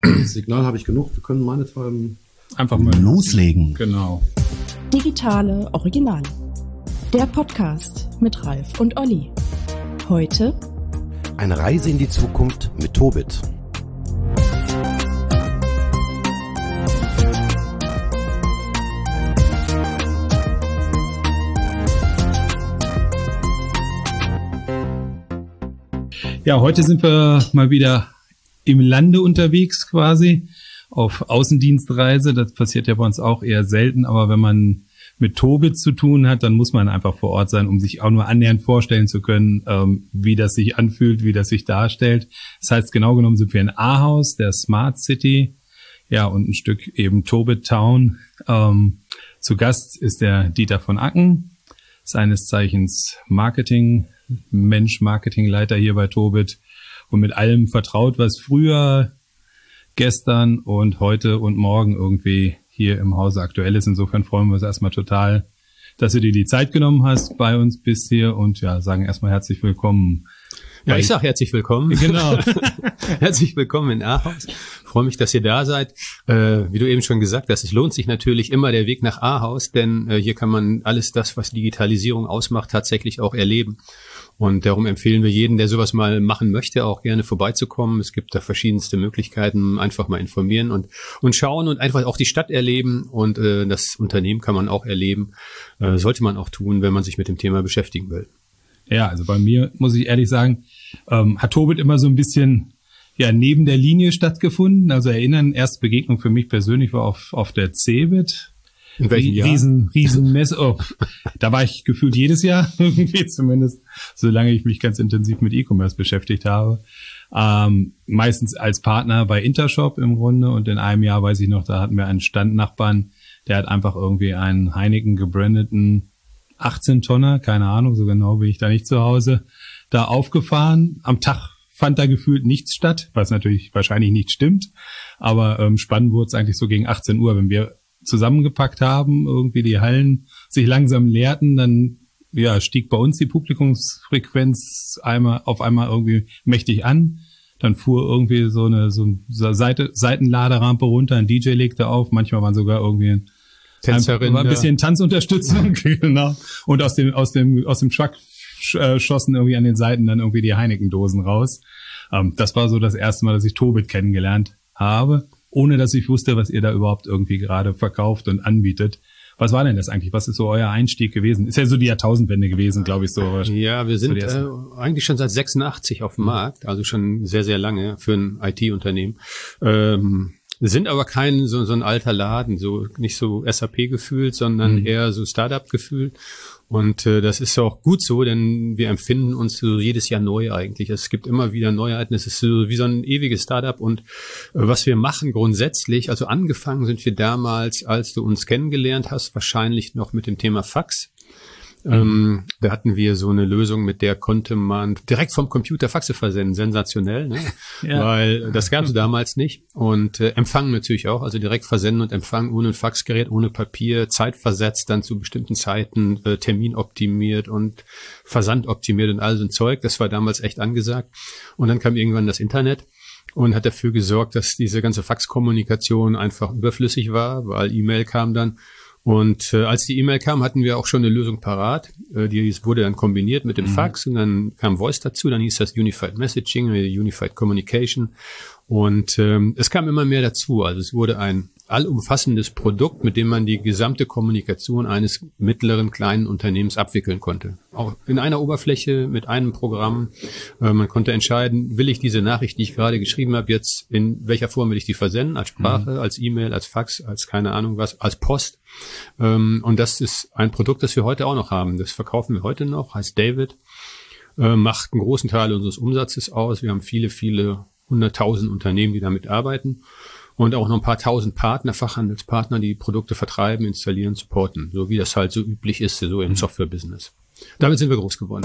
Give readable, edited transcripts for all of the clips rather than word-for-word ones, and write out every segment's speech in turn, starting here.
Das Signal habe ich genug. Wir können meinetwegen einfach mal loslegen. Genau. Digitale Originale. Der Podcast mit Ralf und Olli. Heute eine Reise in die Zukunft mit Tobit. Ja, heute sind wir mal wieder im Lande unterwegs quasi, auf Außendienstreise. Das passiert ja bei uns auch eher selten, aber wenn man mit Tobit zu tun hat, dann muss man einfach vor Ort sein, um sich auch nur annähernd vorstellen zu können, wie das sich anfühlt, wie das sich darstellt. Das heißt, genau genommen sind wir in Ahaus, der Smart City, ja, und ein Stück eben Tobit Town. Zu Gast ist der Dieter von Acken, seines Zeichens Marketingleiter hier bei Tobit und mit allem vertraut, was früher, gestern und heute und morgen irgendwie hier im Hause aktuell ist. Insofern freuen wir uns erstmal total, dass du dir die Zeit genommen hast bei uns bis hier und ja, sagen erstmal herzlich willkommen. Ja, ich sag herzlich willkommen. Genau. Herzlich willkommen in Ahaus. Freue mich, dass ihr da seid. Wie du eben schon gesagt hast, es lohnt sich natürlich immer der Weg nach Ahaus, denn hier kann man alles das, was Digitalisierung ausmacht, tatsächlich auch erleben. Und darum empfehlen wir jeden, der sowas mal machen möchte, auch gerne vorbeizukommen. Es gibt da verschiedenste Möglichkeiten, einfach mal informieren und schauen und einfach auch die Stadt erleben. Und das Unternehmen kann man auch erleben. Sollte man auch tun, wenn man sich mit dem Thema beschäftigen will. Ja, also bei mir, muss ich ehrlich sagen, hat Tobit immer so ein bisschen ja neben der Linie stattgefunden. Also erste Begegnung für mich persönlich war auf der CeBIT. In welchem Jahr? Riesenmesse. Oh, da war ich gefühlt jedes Jahr, irgendwie zumindest, solange ich mich ganz intensiv mit E-Commerce beschäftigt habe. Meistens als Partner bei Intershop im Grunde. Und in einem Jahr, weiß ich noch, da hatten wir einen Standnachbarn, der hat einfach irgendwie einen Heineken gebrandeten 18-Tonner, keine Ahnung, so genau bin ich da nicht zu Hause, da aufgefahren. Am Tag fand da gefühlt nichts statt, was natürlich wahrscheinlich nicht stimmt. Aber spannend wurde es eigentlich so gegen 18 Uhr, wenn wir zusammengepackt haben, irgendwie die Hallen sich langsam leerten, dann ja stieg bei uns die Publikumsfrequenz auf einmal irgendwie mächtig an. Dann fuhr irgendwie so eine Seitenladerampe runter, ein DJ legte auf, manchmal waren sogar irgendwie Tänzerin, ein bisschen Tanzunterstützung, genau. Und aus dem Truck schossen irgendwie an den Seiten dann irgendwie die Heineken-Dosen raus. Das war so das erste Mal, dass ich Tobit kennengelernt habe, ohne dass ich wusste, was ihr da überhaupt irgendwie gerade verkauft und anbietet. Was war denn das eigentlich? Was ist so euer Einstieg gewesen? Ist ja so die Jahrtausendwende gewesen, glaube ich, so. Ja, wir sind eigentlich schon seit 86 auf dem Markt, also schon sehr, sehr lange für ein IT-Unternehmen. Sind aber kein so ein alter Laden, so nicht so SAP gefühlt, sondern eher so Startup gefühlt. Und das ist auch gut so, denn wir empfinden uns so jedes Jahr neu eigentlich. Es gibt immer wieder Neuheiten. Es ist so wie so ein ewiges Startup. Und was wir machen grundsätzlich, also angefangen sind wir damals, als du uns kennengelernt hast, wahrscheinlich noch mit dem Thema Fax. Da hatten wir so eine Lösung, mit der konnte man direkt vom Computer Faxe versenden. Sensationell, ne? Ja. Weil das gab es damals nicht. Und Empfang natürlich auch, also direkt versenden und empfangen ohne ein Faxgerät, ohne Papier, zeitversetzt, dann zu bestimmten Zeiten, terminoptimiert und versandoptimiert und all so ein Zeug. Das war damals echt angesagt. Und dann kam irgendwann das Internet und hat dafür gesorgt, dass diese ganze Faxkommunikation einfach überflüssig war, weil E-Mail kam dann. Und als die E-Mail kam, hatten wir auch schon eine Lösung parat. Die wurde dann kombiniert mit dem Fax und dann kam Voice dazu. Dann hieß das Unified Messaging, Unified Communication. Und es kam immer mehr dazu. Also es wurde ein allumfassendes Produkt, mit dem man die gesamte Kommunikation eines mittleren, kleinen Unternehmens abwickeln konnte. Auch in einer Oberfläche mit einem Programm. Man konnte entscheiden, will ich diese Nachricht, die ich gerade geschrieben habe, jetzt in welcher Form will ich die versenden? Als Sprache, als E-Mail, als Fax, als keine Ahnung was, als Post. Und das ist ein Produkt, das wir heute auch noch haben. Das verkaufen wir heute noch, heißt David, macht einen großen Teil unseres Umsatzes aus. Wir haben viele, viele 100.000 Unternehmen, die damit arbeiten. Und auch noch ein paar tausend Partner, Fachhandelspartner, die Produkte vertreiben, installieren, supporten. So wie das halt so üblich ist, so im Software-Business. Damit sind wir groß geworden.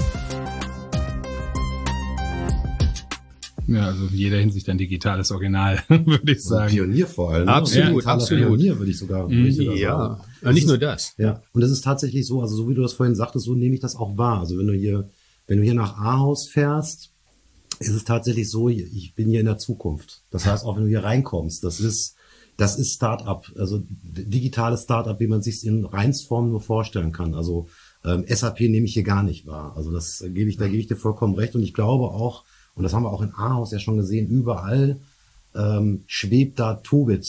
Ja, also in jeder Hinsicht ein digitales Original, würde ich sagen. Pionier vor allem. Absolut, ja, absolut. Pionier würde ich sogar ja, sagen. Nicht nur das. Ja, und das ist tatsächlich so, also so wie du das vorhin sagtest, so nehme ich das auch wahr. Also wenn du hier nach Ahaus fährst, Es ist tatsächlich so, ich bin hier in der Zukunft. Das heißt, auch wenn du hier reinkommst, das ist Start-up, also digitales Start-up, wie man sich in Reinsform nur vorstellen kann. Also SAP nehme ich hier gar nicht wahr. Also da gebe ich dir vollkommen recht. Und ich glaube auch, und das haben wir auch in Ahaus ja schon gesehen, überall schwebt da Tobit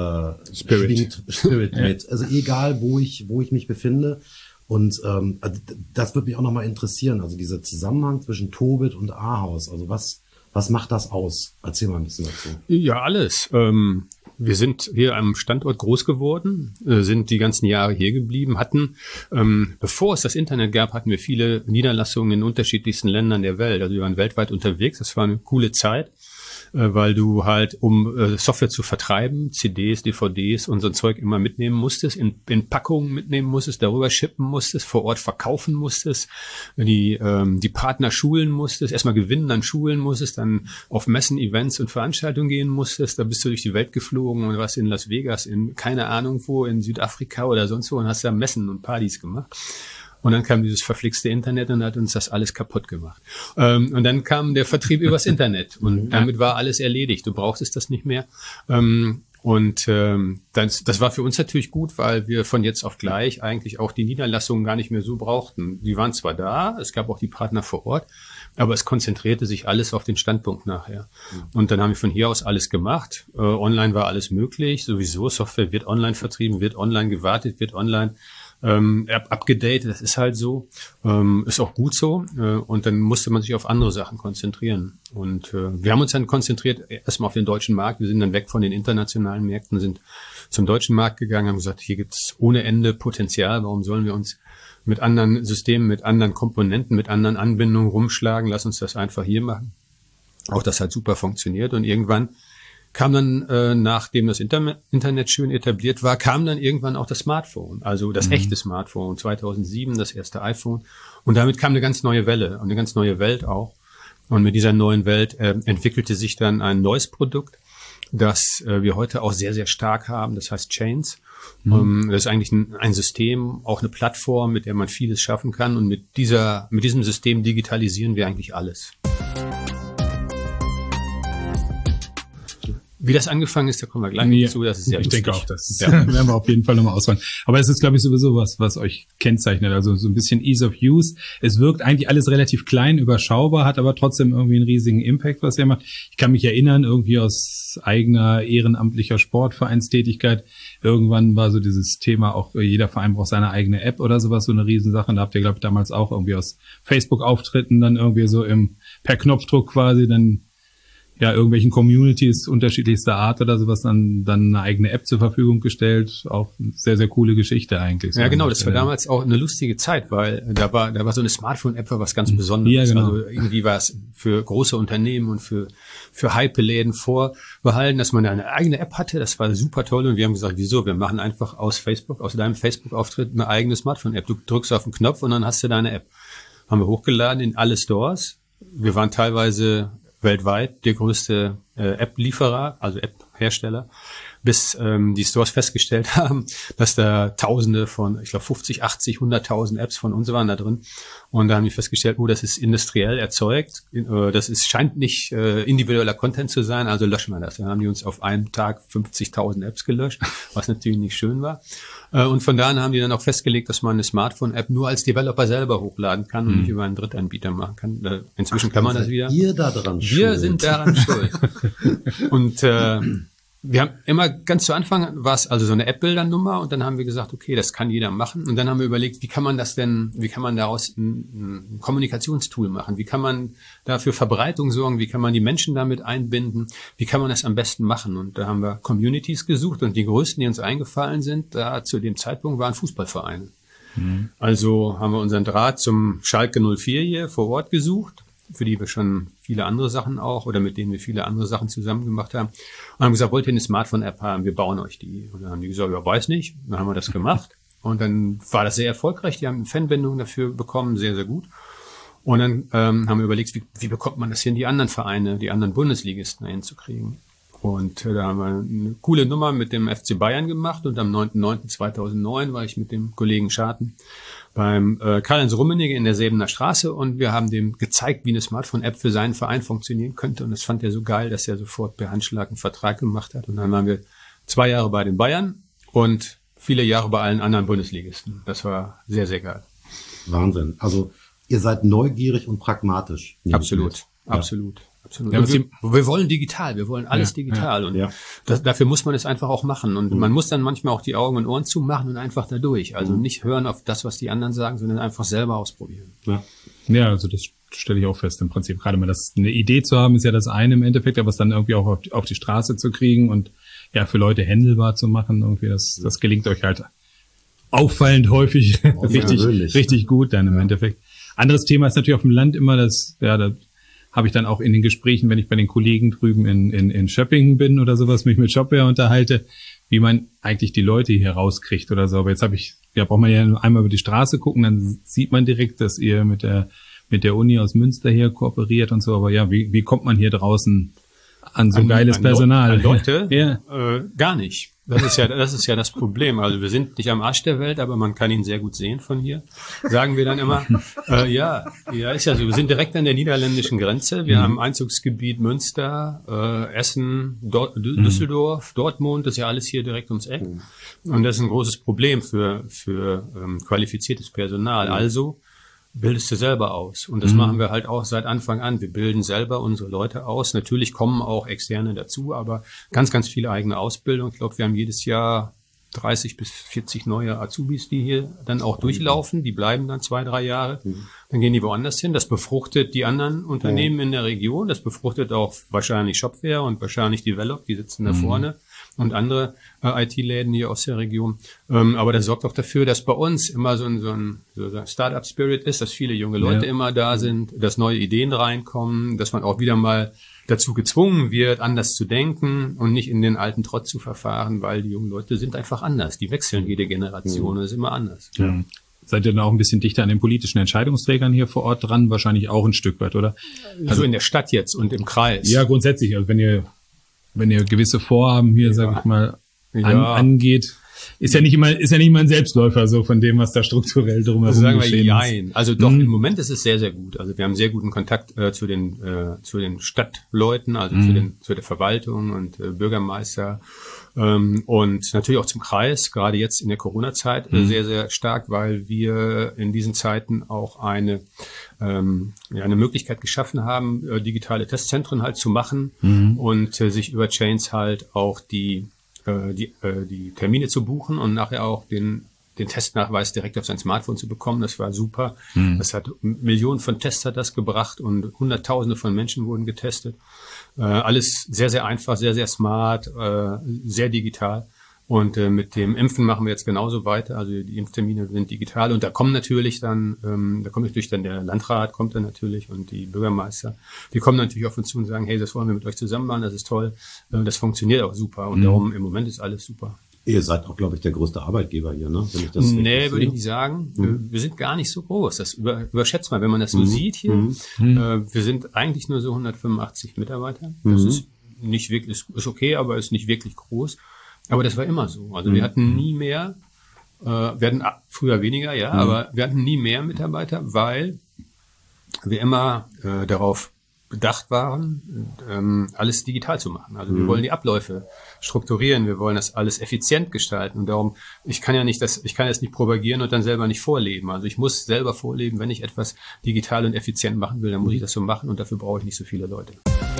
Spirit mit. Also egal, wo ich mich befinde. Und das würde mich auch nochmal interessieren. Also dieser Zusammenhang zwischen Tobit und Ahaus. Also was macht das aus? Erzähl mal ein bisschen dazu. Ja, alles. Wir sind hier am Standort groß geworden, sind die ganzen Jahre hier geblieben, hatten, bevor es das Internet gab, hatten wir viele Niederlassungen in unterschiedlichsten Ländern der Welt. Also wir waren weltweit unterwegs. Das war eine coole Zeit, weil du halt, um Software zu vertreiben, CDs, DVDs und so ein Zeug immer mitnehmen musstest, in Packungen mitnehmen musstest, darüber shippen musstest, vor Ort verkaufen musstest, die Partner schulen musstest, erstmal gewinnen, dann schulen musstest, dann auf Messen, Events und Veranstaltungen gehen musstest, da bist du durch die Welt geflogen und warst in Las Vegas, in keine Ahnung wo, in Südafrika oder sonst wo und hast da Messen und Partys gemacht. Und dann kam dieses verflixte Internet und hat uns das alles kaputt gemacht. Und dann kam der Vertrieb übers Internet und damit war alles erledigt. Du brauchtest das nicht mehr. Das war für uns natürlich gut, weil wir von jetzt auf gleich eigentlich auch die Niederlassungen gar nicht mehr so brauchten. Die waren zwar da, es gab auch die Partner vor Ort, aber es konzentrierte sich alles auf den Standpunkt nachher. Und dann haben wir von hier aus alles gemacht. Online war alles möglich. Sowieso, Software wird online vertrieben, wird online gewartet, wird online abgedatet, das ist halt so, ist auch gut so, und dann musste man sich auf andere Sachen konzentrieren. Und wir haben uns dann konzentriert erstmal auf den deutschen Markt, wir sind dann weg von den internationalen Märkten, sind zum deutschen Markt gegangen, haben gesagt, hier gibt's ohne Ende Potenzial, warum sollen wir uns mit anderen Systemen, mit anderen Komponenten, mit anderen Anbindungen rumschlagen, lass uns das einfach hier machen. Auch das hat super funktioniert und irgendwann kam dann, nachdem das Internet schön etabliert war, kam dann irgendwann auch das Smartphone, also das echte Smartphone, 2007 das erste iPhone. Und damit kam eine ganz neue Welle und eine ganz neue Welt auch. Und mit dieser neuen Welt entwickelte sich dann ein neues Produkt, das wir heute auch sehr, sehr stark haben. Das heißt Chains. Das ist eigentlich ein System, auch eine Plattform, mit der man vieles schaffen kann. Und mit diesem System digitalisieren wir eigentlich alles. Wie das angefangen ist, da kommen wir gleich dazu. Das ist sehr lustig. Ich denke auch, das werden wir auf jeden Fall nochmal ausräumen. Aber es ist, glaube ich, sowieso was euch kennzeichnet. Also so ein bisschen Ease of Use. Es wirkt eigentlich alles relativ klein, überschaubar, hat aber trotzdem irgendwie einen riesigen Impact, was ihr macht. Ich kann mich erinnern, irgendwie aus eigener ehrenamtlicher Sportvereinstätigkeit. Irgendwann war so dieses Thema, auch jeder Verein braucht seine eigene App oder sowas, so eine Riesensache. Und da habt ihr, glaube ich, damals auch irgendwie aus Facebook-Auftritten dann irgendwie so per Knopfdruck quasi dann irgendwelchen Communities unterschiedlichster Art oder sowas dann eine eigene App zur Verfügung gestellt. Auch eine sehr, sehr coole Geschichte eigentlich. Ja, genau. Das war damals auch eine lustige Zeit, weil da war so eine Smartphone-App was ganz Besonderes. Ja, genau. Also irgendwie war es für große Unternehmen und für Hype-Läden vorbehalten, dass man eine eigene App hatte. Das war super toll. Und wir haben gesagt, wieso? Wir machen einfach aus deinem Facebook-Auftritt eine eigene Smartphone-App. Du drückst auf den Knopf und dann hast du deine App. Haben wir hochgeladen in alle Stores. Wir waren teilweise weltweit der größte App-Lieferer, also App-Hersteller, bis die Stores festgestellt haben, dass da Tausende von, ich glaube 50, 80, 100.000 Apps von uns waren da drin. Und da haben die festgestellt, das ist industriell erzeugt, scheint nicht individueller Content zu sein, also löschen wir das. Dann haben die uns auf einem Tag 50.000 Apps gelöscht, was natürlich nicht schön war. Und von da an haben die dann auch festgelegt, dass man eine Smartphone-App nur als Developer selber hochladen kann und nicht über einen Drittanbieter machen kann. Inzwischen kann man das wieder. Wir sind daran schuld. Und wir haben immer ganz zu Anfang war es also so eine App-Bildernummer und dann haben wir gesagt, okay, das kann jeder machen. Und dann haben wir überlegt, wie kann man daraus ein Kommunikationstool machen? Wie kann man da für Verbreitung sorgen? Wie kann man die Menschen damit einbinden? Wie kann man das am besten machen? Und da haben wir Communities gesucht und die größten, die uns eingefallen sind, da zu dem Zeitpunkt waren Fußballvereine. Also haben wir unseren Draht zum Schalke 04 hier vor Ort gesucht, für die wir schon viele andere Sachen auch oder mit denen wir viele andere Sachen zusammen gemacht haben. Und haben gesagt, wollt ihr eine Smartphone-App haben? Wir bauen euch die. Und dann haben die gesagt, ja, weiß nicht. Dann haben wir das gemacht. Und dann war das sehr erfolgreich. Die haben eine Fanbindung dafür bekommen, sehr, sehr gut. Und dann haben wir überlegt, wie bekommt man das hin, die anderen Vereine, die anderen Bundesligisten hinzukriegen. Und da haben wir eine coole Nummer mit dem FC Bayern gemacht und am 9.9.2009 war ich mit dem Kollegen Scharten beim Karl-Heinz Rummenigge in der Säbener Straße und wir haben dem gezeigt, wie eine Smartphone-App für seinen Verein funktionieren könnte und das fand er so geil, dass er sofort per Handschlag einen Vertrag gemacht hat und dann waren wir 2 Jahre bei den Bayern und viele Jahre bei allen anderen Bundesligisten. Das war sehr, sehr geil. Wahnsinn. Also ihr seid neugierig und pragmatisch. Absolut. Ja, wir wollen digital, wir wollen alles digital und dafür muss man es einfach auch machen und man muss dann manchmal auch die Augen und Ohren zumachen und einfach da durch. Also nicht hören auf das, was die anderen sagen, sondern einfach selber ausprobieren. Ja, also das stelle ich auch fest im Prinzip. Gerade mal eine Idee zu haben, ist ja das eine im Endeffekt, aber es dann irgendwie auch auf die Straße zu kriegen und ja für Leute händelbar zu machen, irgendwie das gelingt euch halt auffallend häufig richtig gut dann im Endeffekt. Anderes Thema ist natürlich auf dem Land immer das, da habe ich dann auch in den Gesprächen, wenn ich bei den Kollegen drüben in Schöppingen bin oder sowas, mich mit Shopware unterhalte, wie man eigentlich die Leute hier rauskriegt oder so. Aber jetzt braucht man ja nur einmal über die Straße gucken, dann sieht man direkt, dass ihr mit der Uni aus Münster hier kooperiert und so. Aber ja, wie kommt man hier draußen an so geiles Personal? An Leute? Gar nicht. Das ist ja das Problem. Also wir sind nicht am Arsch der Welt, aber man kann ihn sehr gut sehen von hier. Sagen wir dann immer. Ja, ist ja so. Wir sind direkt an der niederländischen Grenze. Wir haben Einzugsgebiet Münster, Essen, Düsseldorf, Dortmund. Das ist ja alles hier direkt ums Eck. Und das ist ein großes Problem für qualifiziertes Personal. Also bildest du selber aus. Und das machen wir halt auch seit Anfang an. Wir bilden selber unsere Leute aus. Natürlich kommen auch Externe dazu, aber ganz, ganz viele eigene Ausbildung. Ich glaube, wir haben jedes Jahr 30 bis 40 neue Azubis, die hier dann auch durchlaufen. Die bleiben dann 2-3 Jahre. Dann gehen die woanders hin. Das befruchtet die anderen Unternehmen in der Region. Das befruchtet auch wahrscheinlich Shopware und wahrscheinlich Develop. Die sitzen da vorne. Und andere IT-Läden hier aus der Region. Aber das sorgt auch dafür, dass bei uns immer so ein Startup-Spirit ist, dass viele junge Leute immer da sind, dass neue Ideen reinkommen, dass man auch wieder mal dazu gezwungen wird, anders zu denken und nicht in den alten Trott zu verfahren, weil die jungen Leute sind einfach anders. Die wechseln jede Generation, das ist immer anders. Ja. Seid ihr dann auch ein bisschen dichter an den politischen Entscheidungsträgern hier vor Ort dran? Wahrscheinlich auch ein Stück weit, oder? Also in der Stadt jetzt und im Kreis. Ja, grundsätzlich. Also wenn ihr gewisse Vorhaben hier, sag ich mal, angeht, ist ja nicht immer ein Selbstläufer, so von dem, was da strukturell drumherum geschehen ist. Also doch, im Moment ist es sehr, sehr gut. Also wir haben sehr guten Kontakt zu den Stadtleuten, also zu der Verwaltung und Bürgermeister und natürlich auch zum Kreis, gerade jetzt in der Corona-Zeit sehr, sehr stark, weil wir in diesen Zeiten auch eine Möglichkeit geschaffen haben, digitale Testzentren halt zu machen und sich über Chains halt auch die Termine zu buchen und nachher auch den Testnachweis direkt auf sein Smartphone zu bekommen. Das war super. Das hat Millionen von Tests hat das gebracht und Hunderttausende von Menschen wurden getestet. Alles sehr, sehr einfach, sehr, sehr smart, sehr digital. Und mit dem Impfen machen wir jetzt genauso weiter. Also die Impftermine sind digital und da kommt natürlich dann der Landrat kommt dann natürlich und die Bürgermeister, die kommen natürlich auf uns zu und sagen, hey, das wollen wir mit euch zusammen machen, das ist toll, das funktioniert auch super und darum im Moment ist alles super. Ihr seid auch, glaube ich, der größte Arbeitgeber hier, ne? Nee, würde ich nicht sagen. Wir sind gar nicht so groß. Das überschätzt mal, wenn man das so sieht hier. Wir sind eigentlich nur so 185 Mitarbeiter. Das ist nicht wirklich, ist okay, aber ist nicht wirklich groß. Aber das war immer so. Also wir hatten nie mehr, wir hatten früher weniger, aber wir hatten nie mehr Mitarbeiter, weil wir immer darauf bedacht waren, alles digital zu machen. Also wir wollen die Abläufe strukturieren, wir wollen das alles effizient gestalten und darum, ich kann das nicht propagieren und dann selber nicht vorleben. Also ich muss selber vorleben, wenn ich etwas digital und effizient machen will, dann muss ich das so machen und dafür brauche ich nicht so viele Leute.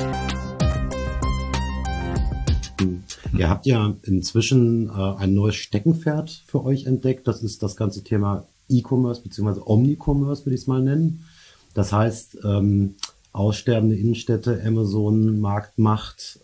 Ihr habt ja inzwischen ein neues Steckenpferd für euch entdeckt. Das ist das ganze Thema E-Commerce bzw. Omnicommerce, würde ich es mal nennen. Das heißt, aussterbende Innenstädte, Amazon, Marktmacht,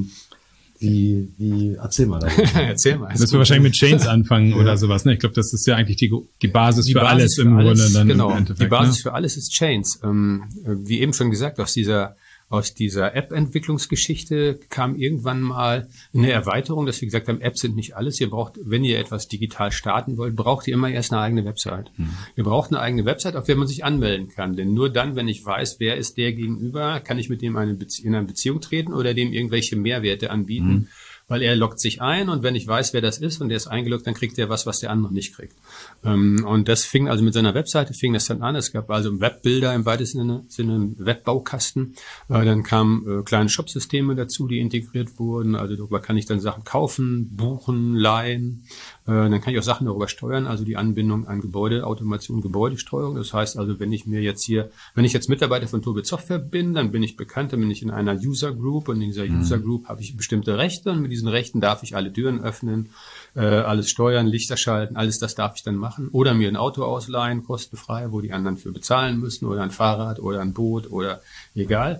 erzähl mal darüber. Erzähl mal. Müssen wir wahrscheinlich mit Chains anfangen oder sowas. Ne? Ich glaube, das ist ja eigentlich die Basis für alles im Grunde. Dann genau, im Endeffekt, die Basis für alles ist Chains. Wie eben schon gesagt, aus dieser aus dieser App-Entwicklungsgeschichte kam irgendwann mal eine Erweiterung, dass wir gesagt haben, Apps sind nicht alles. Ihr braucht, wenn ihr etwas digital starten wollt, braucht ihr immer erst eine eigene Website. Ihr braucht eine eigene Website, auf der man sich anmelden kann. Denn nur dann, wenn ich weiß, wer ist der gegenüber, kann ich mit dem in eine Beziehung treten oder dem irgendwelche Mehrwerte anbieten. Weil er loggt sich ein und wenn ich weiß, wer das ist und der ist eingeloggt, dann kriegt er was der andere nicht kriegt. Und das fing also mit seiner Webseite, fing das dann an. Es gab also Webbilder im weitesten Sinne, einen Webbaukasten. Dann kamen kleine Shopsysteme dazu, die integriert wurden. Also darüber kann ich dann Sachen kaufen, buchen, leihen. Dann kann ich auch Sachen darüber steuern, also die Anbindung an Gebäudeautomation, Gebäudesteuerung. Das heißt also, wenn ich jetzt Mitarbeiter von Tobit Software bin, dann bin ich bekannt, dann bin ich in einer User Group und in dieser User Group habe ich bestimmte Rechte und mit diesen Rechten darf ich alle Türen öffnen, alles steuern, Lichter schalten, alles das darf ich dann machen. Oder mir ein Auto ausleihen, kostenfrei, wo die anderen für bezahlen müssen oder ein Fahrrad oder ein Boot oder egal.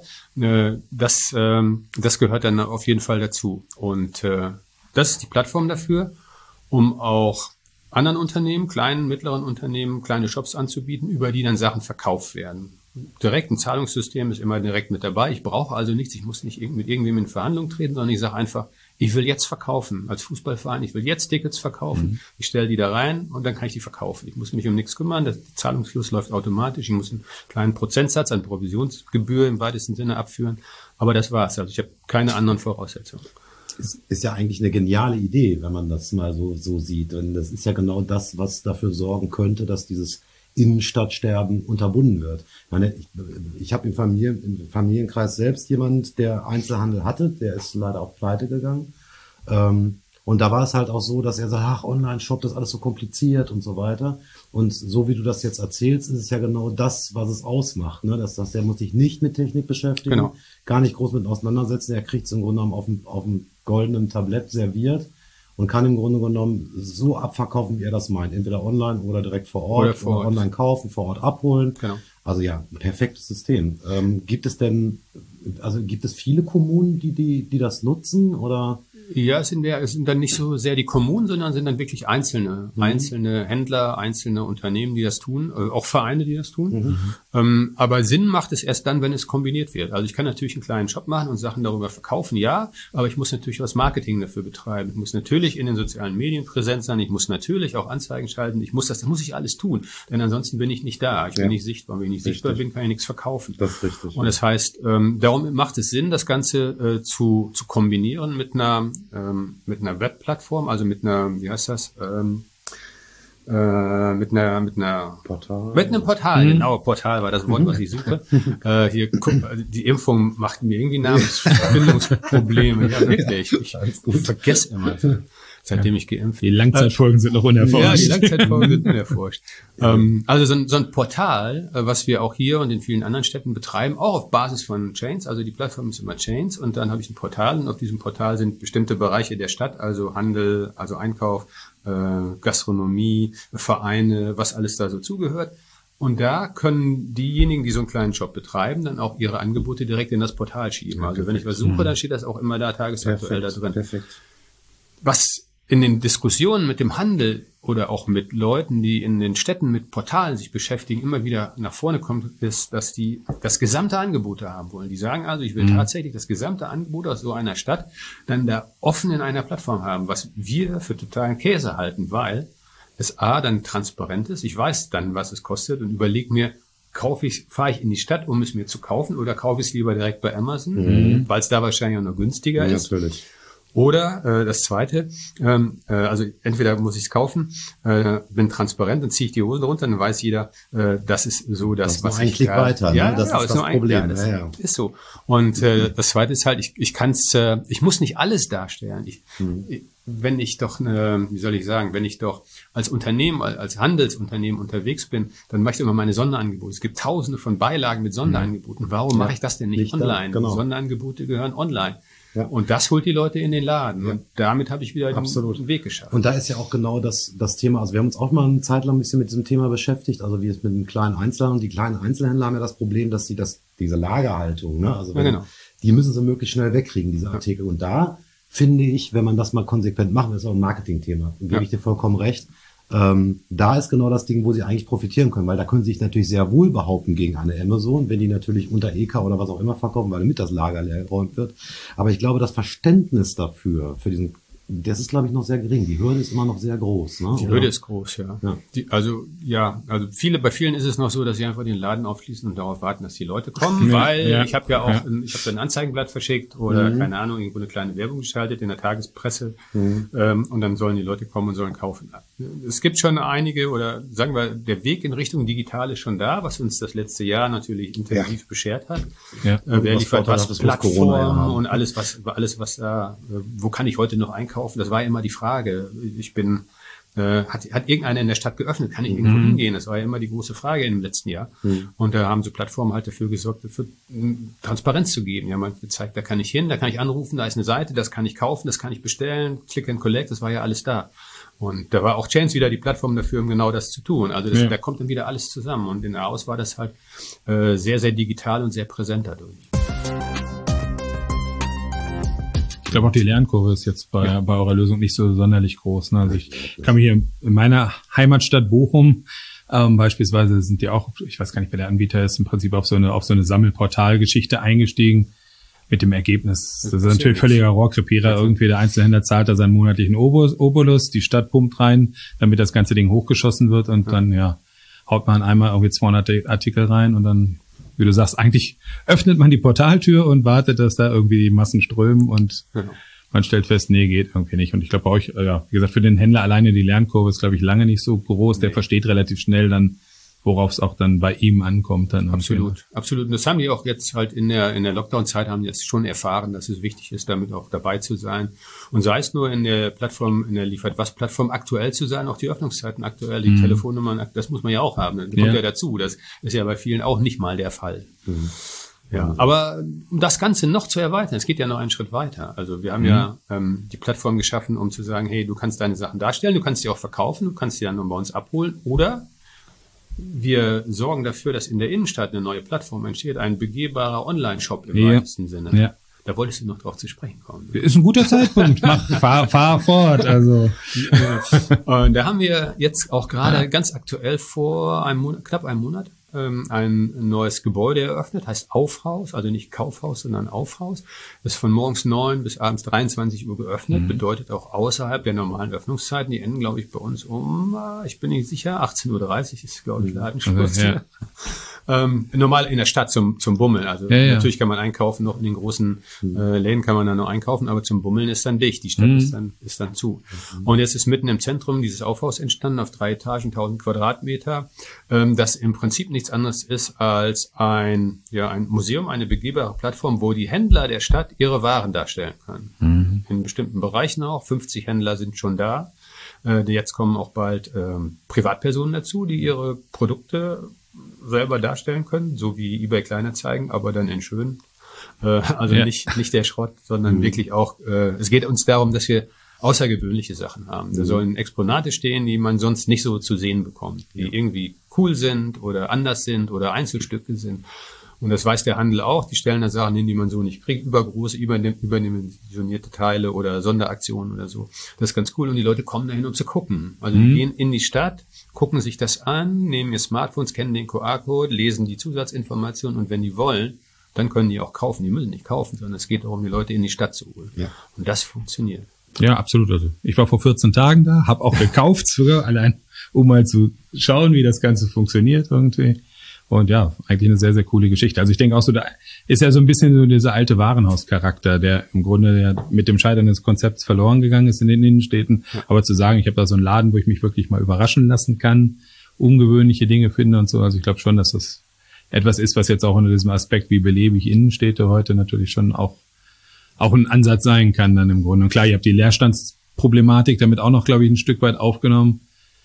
Das gehört dann auf jeden Fall dazu. Und das ist die Plattform dafür, um auch anderen Unternehmen, kleinen, mittleren Unternehmen, kleine Shops anzubieten, über die dann Sachen verkauft werden. Direkt ein Zahlungssystem ist immer direkt mit dabei. Ich brauche also nichts, ich muss nicht mit irgendwem in Verhandlungen treten, sondern ich sage einfach, ich will jetzt verkaufen als Fußballverein, ich will jetzt Tickets verkaufen, ich stelle die da rein und dann kann ich die verkaufen. Ich muss mich um nichts kümmern, der Zahlungsfluss läuft automatisch, ich muss einen kleinen Prozentsatz an Provisionsgebühr im weitesten Sinne abführen, aber das war's. Also ich habe keine anderen Voraussetzungen. Ist ja eigentlich eine geniale Idee, wenn man das mal so sieht. Und das ist ja genau das, was dafür sorgen könnte, dass dieses Innenstadtsterben unterbunden wird. Ich habe im Familienkreis selbst jemand, der Einzelhandel hatte, der ist leider auch pleite gegangen. Und da war es halt auch so, dass er sagt, Online-Shop, das ist alles so kompliziert und so weiter. Und so wie du das jetzt erzählst, ist es ja genau das, was es ausmacht. Ne? Der muss sich nicht mit Technik beschäftigen, genau, gar nicht groß mit auseinandersetzen. Er kriegt es im Grunde genommen auf dem goldenen Tablett serviert und kann im Grunde genommen so abverkaufen, wie er das meint. Entweder online oder direkt vor Ort oder online kaufen, vor Ort abholen. Genau. Also ja, ein perfektes System. Gibt es viele Kommunen, die das nutzen oder? Ja, es sind dann nicht so sehr die Kommunen, sondern sind dann wirklich einzelne Händler, einzelne Unternehmen, die das tun, auch Vereine, die das tun. Aber Sinn macht es erst dann, wenn es kombiniert wird. Also ich kann natürlich einen kleinen Shop machen und Sachen darüber verkaufen, ja, aber ich muss natürlich was Marketing dafür betreiben. Ich muss natürlich in den sozialen Medien präsent sein, ich muss natürlich auch Anzeigen schalten, das muss ich alles tun, denn ansonsten bin ich nicht da, ich bin nicht sichtbar. Wenn ich nicht sichtbar bin, kann ich nichts verkaufen. Das ist richtig. Und das heißt, darum macht es Sinn, das Ganze zu kombinieren mit einer Webplattform, also mit einer, wie heißt das? Mit einem Portal, genau, Portal war das Wort, was ich suche. Hier, die Impfung macht mir irgendwie Namensfindungsprobleme. Ja, wirklich. Ich vergesse immer, seitdem ich geimpft bin. Die Langzeitfolgen sind noch unerforscht. Ja, die Langzeitfolgen sind unerforscht. Also so ein Portal, was wir auch hier und in vielen anderen Städten betreiben, auch auf Basis von Chains. Also die Plattform ist immer Chains und dann habe ich ein Portal und auf diesem Portal sind bestimmte Bereiche der Stadt, also Handel, also Einkauf, Gastronomie, Vereine, was alles da so zugehört. Und da können diejenigen, die so einen kleinen Shop betreiben, dann auch ihre Angebote direkt in das Portal schieben. Ja, also wenn ich was suche, dann steht das auch immer da tagesaktuell da drin. Perfekt. Was in den Diskussionen mit dem Handel oder auch mit Leuten, die in den Städten mit Portalen sich beschäftigen, immer wieder nach vorne kommt, ist, dass die das gesamte Angebot da haben wollen. Die sagen also, ich will tatsächlich das gesamte Angebot aus so einer Stadt dann da offen in einer Plattform haben, was wir für totalen Käse halten, weil es dann transparent ist. Ich weiß dann, was es kostet und überlege mir, fahre ich in die Stadt, um es mir zu kaufen oder kaufe ich es lieber direkt bei Amazon, weil es da wahrscheinlich auch noch günstiger ist. Natürlich. Oder das Zweite, also entweder muss ich es kaufen, bin transparent, dann ziehe ich die Hosen runter, dann weiß jeder, das ist so das, was ich Klick weiter. Ja, ne? Das ist das Problem. Das ist so. Und das Zweite ist halt, ich muss nicht alles darstellen. Wenn ich doch wenn ich doch als Unternehmen, als Handelsunternehmen unterwegs bin, dann mache ich immer meine Sonderangebote. Es gibt tausende von Beilagen mit Sonderangeboten. Warum mache ich das denn nicht online? Genau. Sonderangebote gehören online. Ja. Und das holt die Leute in den Laden. Ja. Und damit habe ich wieder den Weg geschafft. Und da ist ja auch genau das Thema. Also wir haben uns auch mal eine Zeit lang ein bisschen mit diesem Thema beschäftigt. Also wie es mit den kleinen Einzelhändlern. Die kleinen Einzelhändler haben ja das Problem, dass sie diese Lagerhaltung, ne? Also die müssen sie möglichst schnell wegkriegen, diese Artikel. Und da finde ich, wenn man das mal konsequent macht, das ist auch ein Marketingthema. Und gebe ich dir vollkommen recht. Da ist genau das Ding, wo sie eigentlich profitieren können, weil da können sie sich natürlich sehr wohl behaupten gegen eine Amazon, wenn die natürlich unter EK oder was auch immer verkaufen, weil damit das Lager leer geräumt wird. Aber ich glaube, das Verständnis dafür, für diesen, das ist, glaube ich, noch sehr gering. Die Hürde ist immer noch sehr groß. Ne? Die Hürde ist groß, ja. Also bei vielen ist es noch so, dass sie einfach den Laden aufschließen und darauf warten, dass die Leute kommen, weil ich habe ich habe ein Anzeigenblatt verschickt oder keine Ahnung, irgendwo eine kleine Werbung geschaltet in der Tagespresse und dann sollen die Leute kommen und sollen kaufen. Es gibt schon einige oder sagen wir, der Weg in Richtung digital ist schon da, was uns das letzte Jahr natürlich intensiv beschert hat. Ja. Wer liefert was, Plattformen und alles was da, wo kann ich heute noch einkaufen? Das war immer die Frage. Hat irgendeiner in der Stadt geöffnet? Kann ich irgendwo hingehen? Das war ja immer die große Frage im letzten Jahr. Und da haben so Plattformen halt dafür gesorgt, für Transparenz zu geben. Ja, man gezeigt, da kann ich hin, da kann ich anrufen, da ist eine Seite, das kann ich kaufen, das kann ich bestellen, Click and Collect, das war ja alles da. Und da war auch Chains wieder die Plattform dafür, um genau das zu tun. Also da kommt dann wieder alles zusammen. Und in der Aus war das halt sehr, sehr digital und sehr präsent dadurch. Ich glaube auch die Lernkurve ist jetzt bei eurer Lösung nicht so sonderlich groß. Ne? Also ich kann mich hier in meiner Heimatstadt Bochum beispielsweise sind die auch, ich weiß gar nicht, wer der Anbieter ist, im Prinzip auf so eine Sammelportalgeschichte eingestiegen mit dem Ergebnis. Das ist natürlich völliger Rohrkrepierer. Irgendwie der Einzelhändler zahlt da seinen monatlichen Obolus, die Stadt pumpt rein, damit das ganze Ding hochgeschossen wird und dann haut man einmal irgendwie 200 Artikel rein und dann, wie du sagst, eigentlich öffnet man die Portaltür und wartet, dass da irgendwie die Massen strömen und man stellt fest, nee, geht irgendwie nicht. Und ich glaube bei euch, wie gesagt, für den Händler alleine die Lernkurve ist, glaube ich, lange nicht so groß. Der versteht relativ schnell dann, worauf es auch dann bei ihm ankommt. Dann absolut. Und das haben die auch jetzt halt in der Lockdown-Zeit haben die jetzt schon erfahren, dass es wichtig ist, damit auch dabei zu sein. Und sei es nur in der Plattform, in der Liefert-was-Plattform aktuell zu sein, auch die Öffnungszeiten aktuell, die Telefonnummern, das muss man ja auch haben. Das kommt ja dazu. Das ist ja bei vielen auch nicht mal der Fall. Ja, aber um das Ganze noch zu erweitern, es geht ja noch einen Schritt weiter. Also wir haben die Plattform geschaffen, um zu sagen, hey, du kannst deine Sachen darstellen, du kannst sie auch verkaufen, du kannst sie dann bei uns abholen oder wir sorgen dafür, dass in der Innenstadt eine neue Plattform entsteht, ein begehbarer Online-Shop im weitesten Sinne. Ja. Da wolltest du noch drauf zu sprechen kommen. Ist ein guter Zeitpunkt. Fahr fort. Also. Und da haben wir jetzt auch gerade ganz aktuell vor knapp einem Monat ein neues Gebäude eröffnet, heißt Aufhaus, also nicht Kaufhaus, sondern Aufhaus. Das ist von morgens 9 bis abends 23 Uhr geöffnet, bedeutet auch außerhalb der normalen Öffnungszeiten. Die enden, glaube ich, bei uns ich bin nicht sicher, 18.30 Uhr ist, glaube ich, Ladenschluss. Also, normal in der Stadt zum Bummeln. Also natürlich kann man einkaufen, noch in den großen Läden kann man dann noch einkaufen, aber zum Bummeln ist dann dicht. Die Stadt ist dann zu. Und jetzt ist mitten im Zentrum dieses Aufhaus entstanden, auf 3 Etagen, 1000 Quadratmeter, das im Prinzip nichts anderes ist als ein Museum, eine begehbare Plattform, wo die Händler der Stadt ihre Waren darstellen können. In bestimmten Bereichen auch. 50 Händler sind schon da. Jetzt kommen auch bald Privatpersonen dazu, die ihre Produkte selber darstellen können, so wie eBay Kleinanzeigen, aber dann in schön. Nicht der Schrott, sondern wirklich auch, es geht uns darum, dass wir außergewöhnliche Sachen haben. Da sollen Exponate stehen, die man sonst nicht so zu sehen bekommt, die irgendwie cool sind oder anders sind oder Einzelstücke sind. Und das weiß der Handel auch. Die stellen da Sachen hin, die man so nicht kriegt. Übergroße, überdimensionierte Teile oder Sonderaktionen oder so. Das ist ganz cool. Und die Leute kommen dahin, um zu gucken. Also die gehen in die Stadt, gucken sich das an, nehmen ihr Smartphone, scannen den QR-Code, lesen die Zusatzinformationen und wenn die wollen, dann können die auch kaufen. Die müssen nicht kaufen, sondern es geht darum, die Leute in die Stadt zu holen. Ja. Und das funktioniert. Ja, absolut. Also ich war vor 14 Tagen da, habe auch gekauft sogar, allein um mal zu schauen, wie das Ganze funktioniert irgendwie. Und ja, eigentlich eine sehr, sehr coole Geschichte. Also ich denke auch so, da ist ja so ein bisschen so dieser alte Warenhauscharakter, der im Grunde ja mit dem Scheitern des Konzepts verloren gegangen ist in den Innenstädten. Ja. Aber zu sagen, ich habe da so einen Laden, wo ich mich wirklich mal überraschen lassen kann, ungewöhnliche Dinge finde und so. Also ich glaube schon, dass das etwas ist, was jetzt auch unter diesem Aspekt, wie belebe ich Innenstädte heute natürlich schon auch ein Ansatz sein kann dann im Grunde. Und klar, ihr habt die Leerstandsproblematik damit auch noch, glaube ich, ein Stück weit aufgenommen.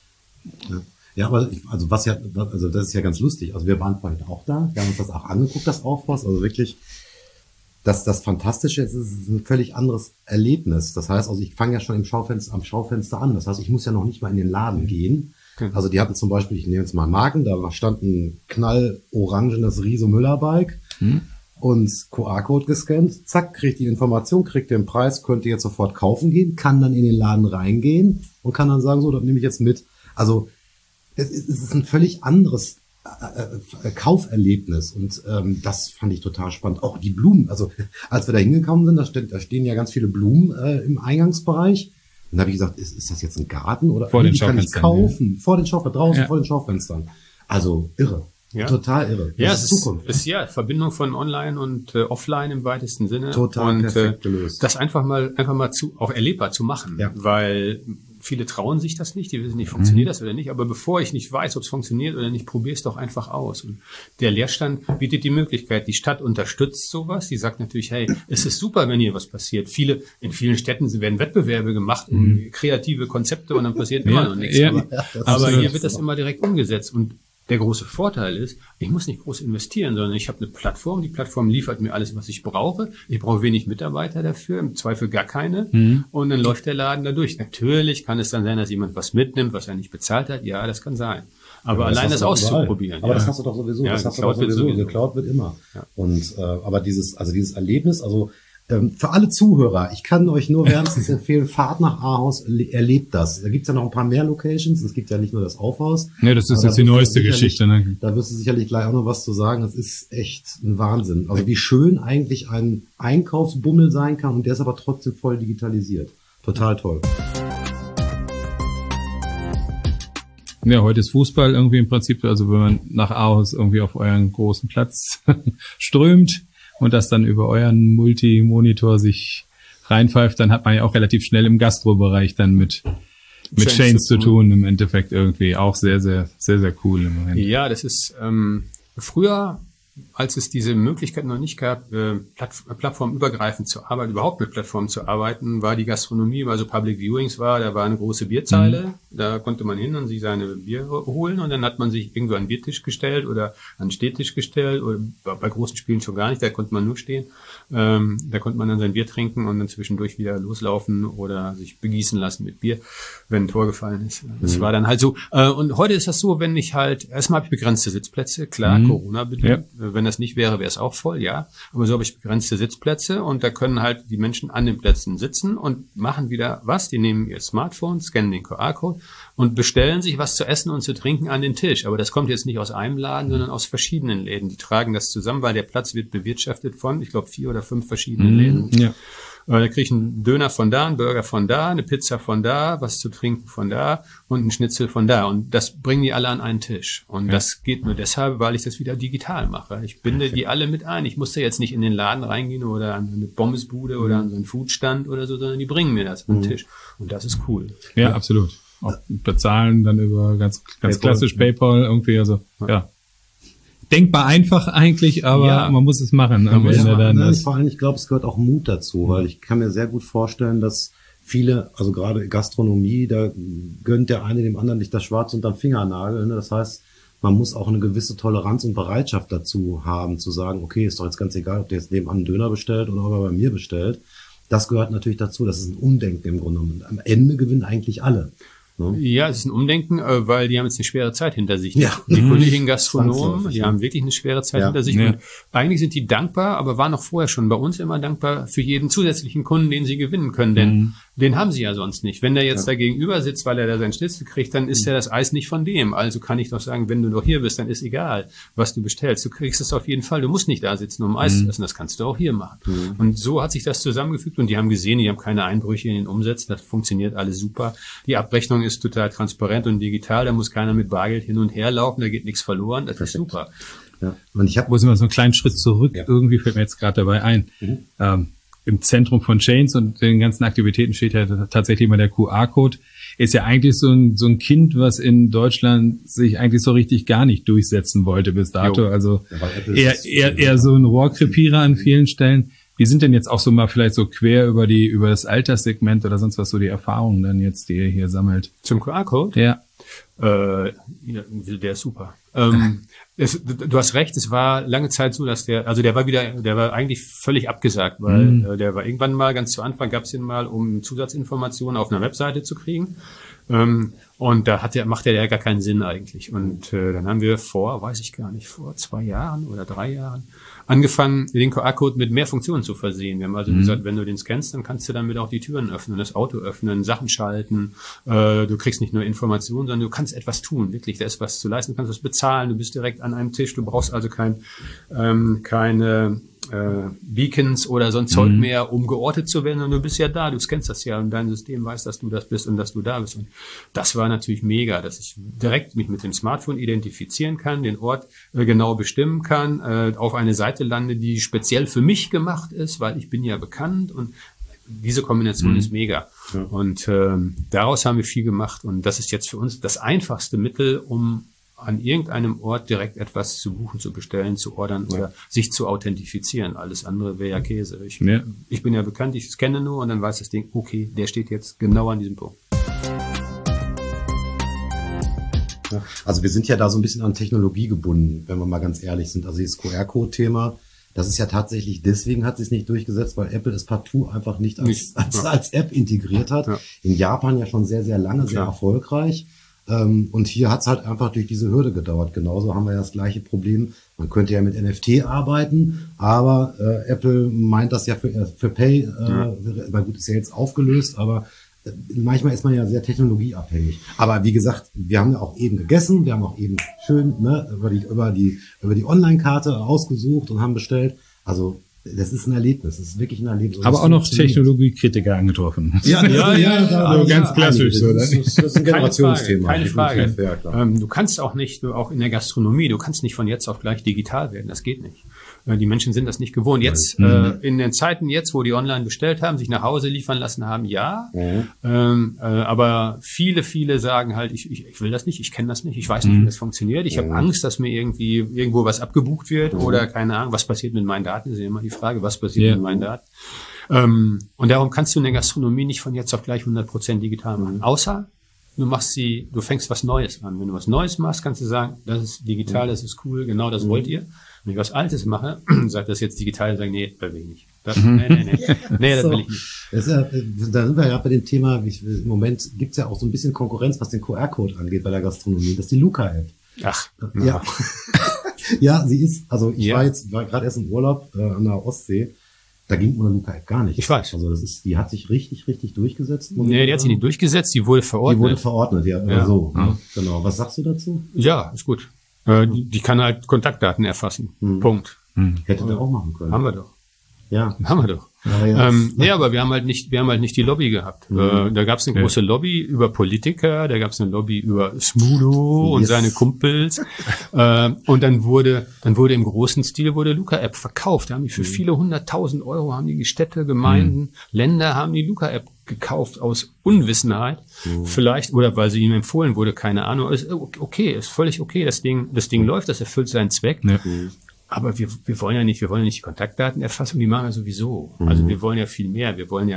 Ja, aber das ist ja ganz lustig. Also wir waren vorhin auch da, wir haben uns das auch angeguckt, das Aufhaus. Also wirklich, das Fantastische ist, es ist ein völlig anderes Erlebnis. Das heißt, also ich fange ja schon am Schaufenster an. Das heißt, ich muss ja noch nicht mal in den Laden gehen. Also die hatten zum Beispiel, ich nehme jetzt mal Marken, da stand ein knallorangenes Riso Müller-Bike und QR-Code gescannt. Zack, kriegt die Information, kriegt den Preis, könnt ihr jetzt sofort kaufen gehen, kann dann in den Laden reingehen und kann dann sagen, so, das nehme ich jetzt mit. Also es ist ein völlig anderes Kauferlebnis und das fand ich total spannend. Auch die Blumen, also als wir da hingekommen sind, da stehen ja ganz viele Blumen im Eingangsbereich. Und da habe ich gesagt, ist das jetzt ein Garten oder vor den die kann ich kaufen? Ja. Vor den Schaufenstern, draußen vor den Schaufenstern. Also irre. Ja. Total irre. Ja, das es ist ja Verbindung von Online und Offline im weitesten Sinne. Total und perfekt gelöst. das einfach mal auch erlebbar zu machen, weil viele trauen sich das nicht, die wissen nicht, funktioniert das oder nicht, aber bevor ich nicht weiß, ob es funktioniert oder nicht, probiere es doch einfach aus. Und der Leerstand bietet die Möglichkeit, die Stadt unterstützt sowas, die sagt natürlich, hey, es ist super, wenn hier was passiert. In vielen Städten werden Wettbewerbe gemacht, kreative Konzepte und dann passiert immer noch nichts. Aber hier wird das immer direkt umgesetzt und der große Vorteil ist, ich muss nicht groß investieren, sondern ich habe eine Plattform. Die Plattform liefert mir alles, was ich brauche. Ich brauche wenig Mitarbeiter dafür, im Zweifel gar keine. Und dann läuft der Laden da durch. Natürlich kann es dann sein, dass jemand was mitnimmt, was er nicht bezahlt hat. Ja, das kann sein. Aber allein das auszuprobieren. Aber das hast du doch sowieso. Ja, das hast du doch sowieso. Geklaut wird immer. Ja. Und aber dieses Erlebnis, für alle Zuhörer, ich kann euch nur wärmstens empfehlen, fahrt nach Ahaus, erlebt das. Da gibt's ja noch ein paar mehr Locations, es gibt ja nicht nur das Aufhaus. Ja, das ist jetzt die neueste Geschichte. Ne? Da wirst du sicherlich gleich auch noch was zu sagen, das ist echt ein Wahnsinn. Also wie schön eigentlich ein Einkaufsbummel sein kann und der ist aber trotzdem voll digitalisiert. Total toll. Ja, heute ist Fußball irgendwie im Prinzip, also wenn man nach Ahaus irgendwie auf euren großen Platz strömt, und das dann über euren Multimonitor sich reinpfeift, dann hat man ja auch relativ schnell im Gastrobereich dann mit Chains zu tun, im Endeffekt irgendwie auch sehr, sehr, sehr, sehr cool im Moment. Ja, das ist früher, als es diese Möglichkeit noch nicht gab, plattformübergreifend zu arbeiten, überhaupt mit Plattformen zu arbeiten, war die Gastronomie, weil so Public Viewings da war eine große Bierzeile, da konnte man hin und sich seine Biere holen und dann hat man sich irgendwo an den Biertisch gestellt oder an den Stehtisch gestellt oder bei großen Spielen schon gar nicht, da konnte man nur stehen, da konnte man dann sein Bier trinken und dann zwischendurch wieder loslaufen oder sich begießen lassen mit Bier, wenn ein Tor gefallen ist. Das war dann halt so. Und heute ist das so, wenn ich halt, erstmal habe ich begrenzte Sitzplätze, klar, Corona-bedingt. Ja. Wenn das nicht wäre, wäre es auch voll, ja. Aber so habe ich begrenzte Sitzplätze und da können halt die Menschen an den Plätzen sitzen und machen wieder was. Die nehmen ihr Smartphone, scannen den QR-Code und bestellen sich was zu essen und zu trinken an den Tisch. Aber das kommt jetzt nicht aus einem Laden, sondern aus verschiedenen Läden. Die tragen das zusammen, weil der Platz wird bewirtschaftet von, ich glaube, 4 oder 5 verschiedenen Läden. Ja. Da kriege ich einen Döner von da, einen Burger von da, eine Pizza von da, was zu trinken von da und einen Schnitzel von da. Und das bringen die alle an einen Tisch. Und das geht nur deshalb, weil ich das wieder digital mache. Ich binde die alle mit ein. Ich musste jetzt nicht in den Laden reingehen oder an eine Pommesbude oder an so einen Foodstand oder so, sondern die bringen mir das an den Tisch. Und das ist cool. Ja, absolut. Auch bezahlen dann über ganz klassisch PayPal irgendwie, also ja. Denkbar einfach eigentlich, aber man muss es machen. Vor allem, ich glaube, es gehört auch Mut dazu, weil ich kann mir sehr gut vorstellen, dass viele, also gerade Gastronomie, da gönnt der eine dem anderen nicht das Schwarz unterm Fingernagel. Ne? Das heißt, man muss auch eine gewisse Toleranz und Bereitschaft dazu haben, zu sagen, okay, ist doch jetzt ganz egal, ob der jetzt nebenan einen Döner bestellt oder ob er bei mir bestellt. Das gehört natürlich dazu. Das ist ein Umdenken im Grunde genommen. Am Ende gewinnen eigentlich alle. Ja, es ist ein Umdenken, weil die haben jetzt eine schwere Zeit hinter sich. Ja. Die Kollegen Gastronomen, die haben wirklich eine schwere Zeit hinter sich. Ja. Und eigentlich sind die dankbar, aber waren auch vorher schon bei uns immer dankbar für jeden zusätzlichen Kunden, den sie gewinnen können. Denn den haben sie ja sonst nicht. Wenn der jetzt da gegenüber sitzt, weil er da seinen Schnitzel kriegt, dann ist ja das Eis nicht von dem. Also kann ich doch sagen, wenn du doch hier bist, dann ist egal, was du bestellst. Du kriegst es auf jeden Fall. Du musst nicht da sitzen, um Eis zu essen. Das kannst du auch hier machen. Und so hat sich das zusammengefügt und die haben gesehen, die haben keine Einbrüche in den Umsätzen. Das funktioniert alles super. Die Abrechnung ist total transparent und digital. Da muss keiner mit Bargeld hin und her laufen. Da geht nichts verloren. Das ist super. Ja. Und ich muss immer so einen kleinen Schritt zurück. Ja. Irgendwie fällt mir jetzt gerade dabei ein. Im Zentrum von Chains und den ganzen Aktivitäten steht ja tatsächlich immer der QR-Code. Ist ja eigentlich so ein Kind, was in Deutschland sich eigentlich so richtig gar nicht durchsetzen wollte bis dato. Also eher so ein Rohrkrepierer an vielen Stellen. Wie sind denn jetzt auch so mal vielleicht so quer über das Alterssegment oder sonst was so die Erfahrungen dann jetzt, die ihr hier sammelt? Zum QR-Code? Ja. Der ist super. Du hast recht, es war lange Zeit so, dass der war eigentlich völlig abgesagt, weil der war irgendwann mal, ganz zu Anfang gab es den mal, um Zusatzinformationen auf einer Webseite zu kriegen. Und da macht der ja gar keinen Sinn eigentlich. Und dann haben wir vor 2 Jahren oder 3 Jahren angefangen, den QR-Code mit mehr Funktionen zu versehen. Wir haben also gesagt, wenn du den scannst, dann kannst du damit auch die Türen öffnen, das Auto öffnen, Sachen schalten. Du kriegst nicht nur Informationen, sondern du kannst etwas tun. Wirklich, da ist was zu leisten, du kannst was bezahlen, du bist direkt an einem Tisch, du brauchst also keine Beacons oder so ein Zeug mehr, um geortet zu werden, und du bist ja da, du scannst das ja und dein System weiß, dass du das bist und dass du da bist. Und das war natürlich mega, dass ich direkt mich mit dem Smartphone identifizieren kann, den Ort genau bestimmen kann, auf eine Seite lande, die speziell für mich gemacht ist, weil ich bin ja bekannt, und diese Kombination ist mega. Ja. Und daraus haben wir viel gemacht, und das ist jetzt für uns das einfachste Mittel, um an irgendeinem Ort direkt etwas zu buchen, zu bestellen, zu ordern oder sich zu authentifizieren. Alles andere wäre ja Käse. Ich bin ja bekannt, ich scanne nur und dann weiß das Ding, okay, der steht jetzt genau an diesem Punkt. Also wir sind ja da so ein bisschen an Technologie gebunden, wenn wir mal ganz ehrlich sind. Also dieses QR-Code-Thema, das ist ja tatsächlich, deswegen hat sie es nicht durchgesetzt, weil Apple es partout einfach nicht als App integriert hat. Ja. In Japan ja schon sehr, sehr lange, sehr erfolgreich. Und hier hat es halt einfach durch diese Hürde gedauert. Genauso haben wir ja das gleiche Problem. Man könnte ja mit NFT arbeiten, aber Apple meint das ja für Pay, weil gut, ist ja jetzt aufgelöst, aber manchmal ist man ja sehr technologieabhängig. Aber wie gesagt, wir haben ja auch eben gegessen, wir haben auch eben schön über die Online-Karte ausgesucht und haben bestellt. Also das ist ein Erlebnis, das ist wirklich ein Erlebnis. Aber auch noch Technologiekritiker angetroffen. Ja, ganz klassisch. Das ist ein Generationsthema. Keine Frage. Ja, klar. Du kannst auch nicht, auch in der Gastronomie, du kannst nicht von jetzt auf gleich digital werden, das geht nicht. Die Menschen sind das nicht gewohnt. Jetzt, in den Zeiten jetzt, wo die online bestellt haben, sich nach Hause liefern lassen haben, aber viele sagen halt, ich will das nicht, ich kenne das nicht, ich weiß nicht, wie das funktioniert, ich habe Angst, dass mir irgendwo was abgebucht wird oder keine Ahnung, was passiert mit meinen Daten, das ist ja immer die Frage, was passiert mit meinen Daten. Und darum kannst du in der Gastronomie nicht von jetzt auf gleich 100% digital machen, außer du fängst was Neues an. Wenn du was Neues machst, kannst du sagen, das ist digital, das ist cool, genau das wollt ihr. Wenn ich was Altes mache, sagt das jetzt digital, sagen, nee, das will ich nicht. Das will ich nicht. Da sind wir ja bei dem Thema, im Moment gibt's ja auch so ein bisschen Konkurrenz, was den QR-Code angeht bei der Gastronomie. Das ist die Luca-App. Ach. Ja. Ja, sie ist, also ich war gerade erst im Urlaub an der Ostsee. Da ging ohne Luca-App gar nicht. Ich weiß. Also die hat sich richtig durchgesetzt. Nee, die hat sich nicht durchgesetzt, die wurde verordnet. Ja. So. Ja. Genau. Was sagst du dazu? Ja, ist gut. Die kann halt Kontaktdaten erfassen. Punkt. Hätte wir auch machen können. Haben wir doch. Ja. Haben wir doch. Ja, aber wir haben halt nicht die Lobby gehabt. Da gab es eine große Lobby über Politiker, da gab es eine Lobby über Smudo und seine Kumpels. Und dann wurde im großen Stil Luca-App verkauft. Da haben die für viele 100.000 Euro haben die Städte, Gemeinden, Länder haben die Luca-App gekauft aus Unwissenheit. Vielleicht, oder weil sie ihm empfohlen wurde, keine Ahnung. Ist okay, ist völlig okay. Das Ding läuft, das erfüllt seinen Zweck. Ja. Aber wir wollen ja nicht die Kontaktdatenerfassung, die machen wir sowieso. Also wir wollen ja viel mehr. Wir wollen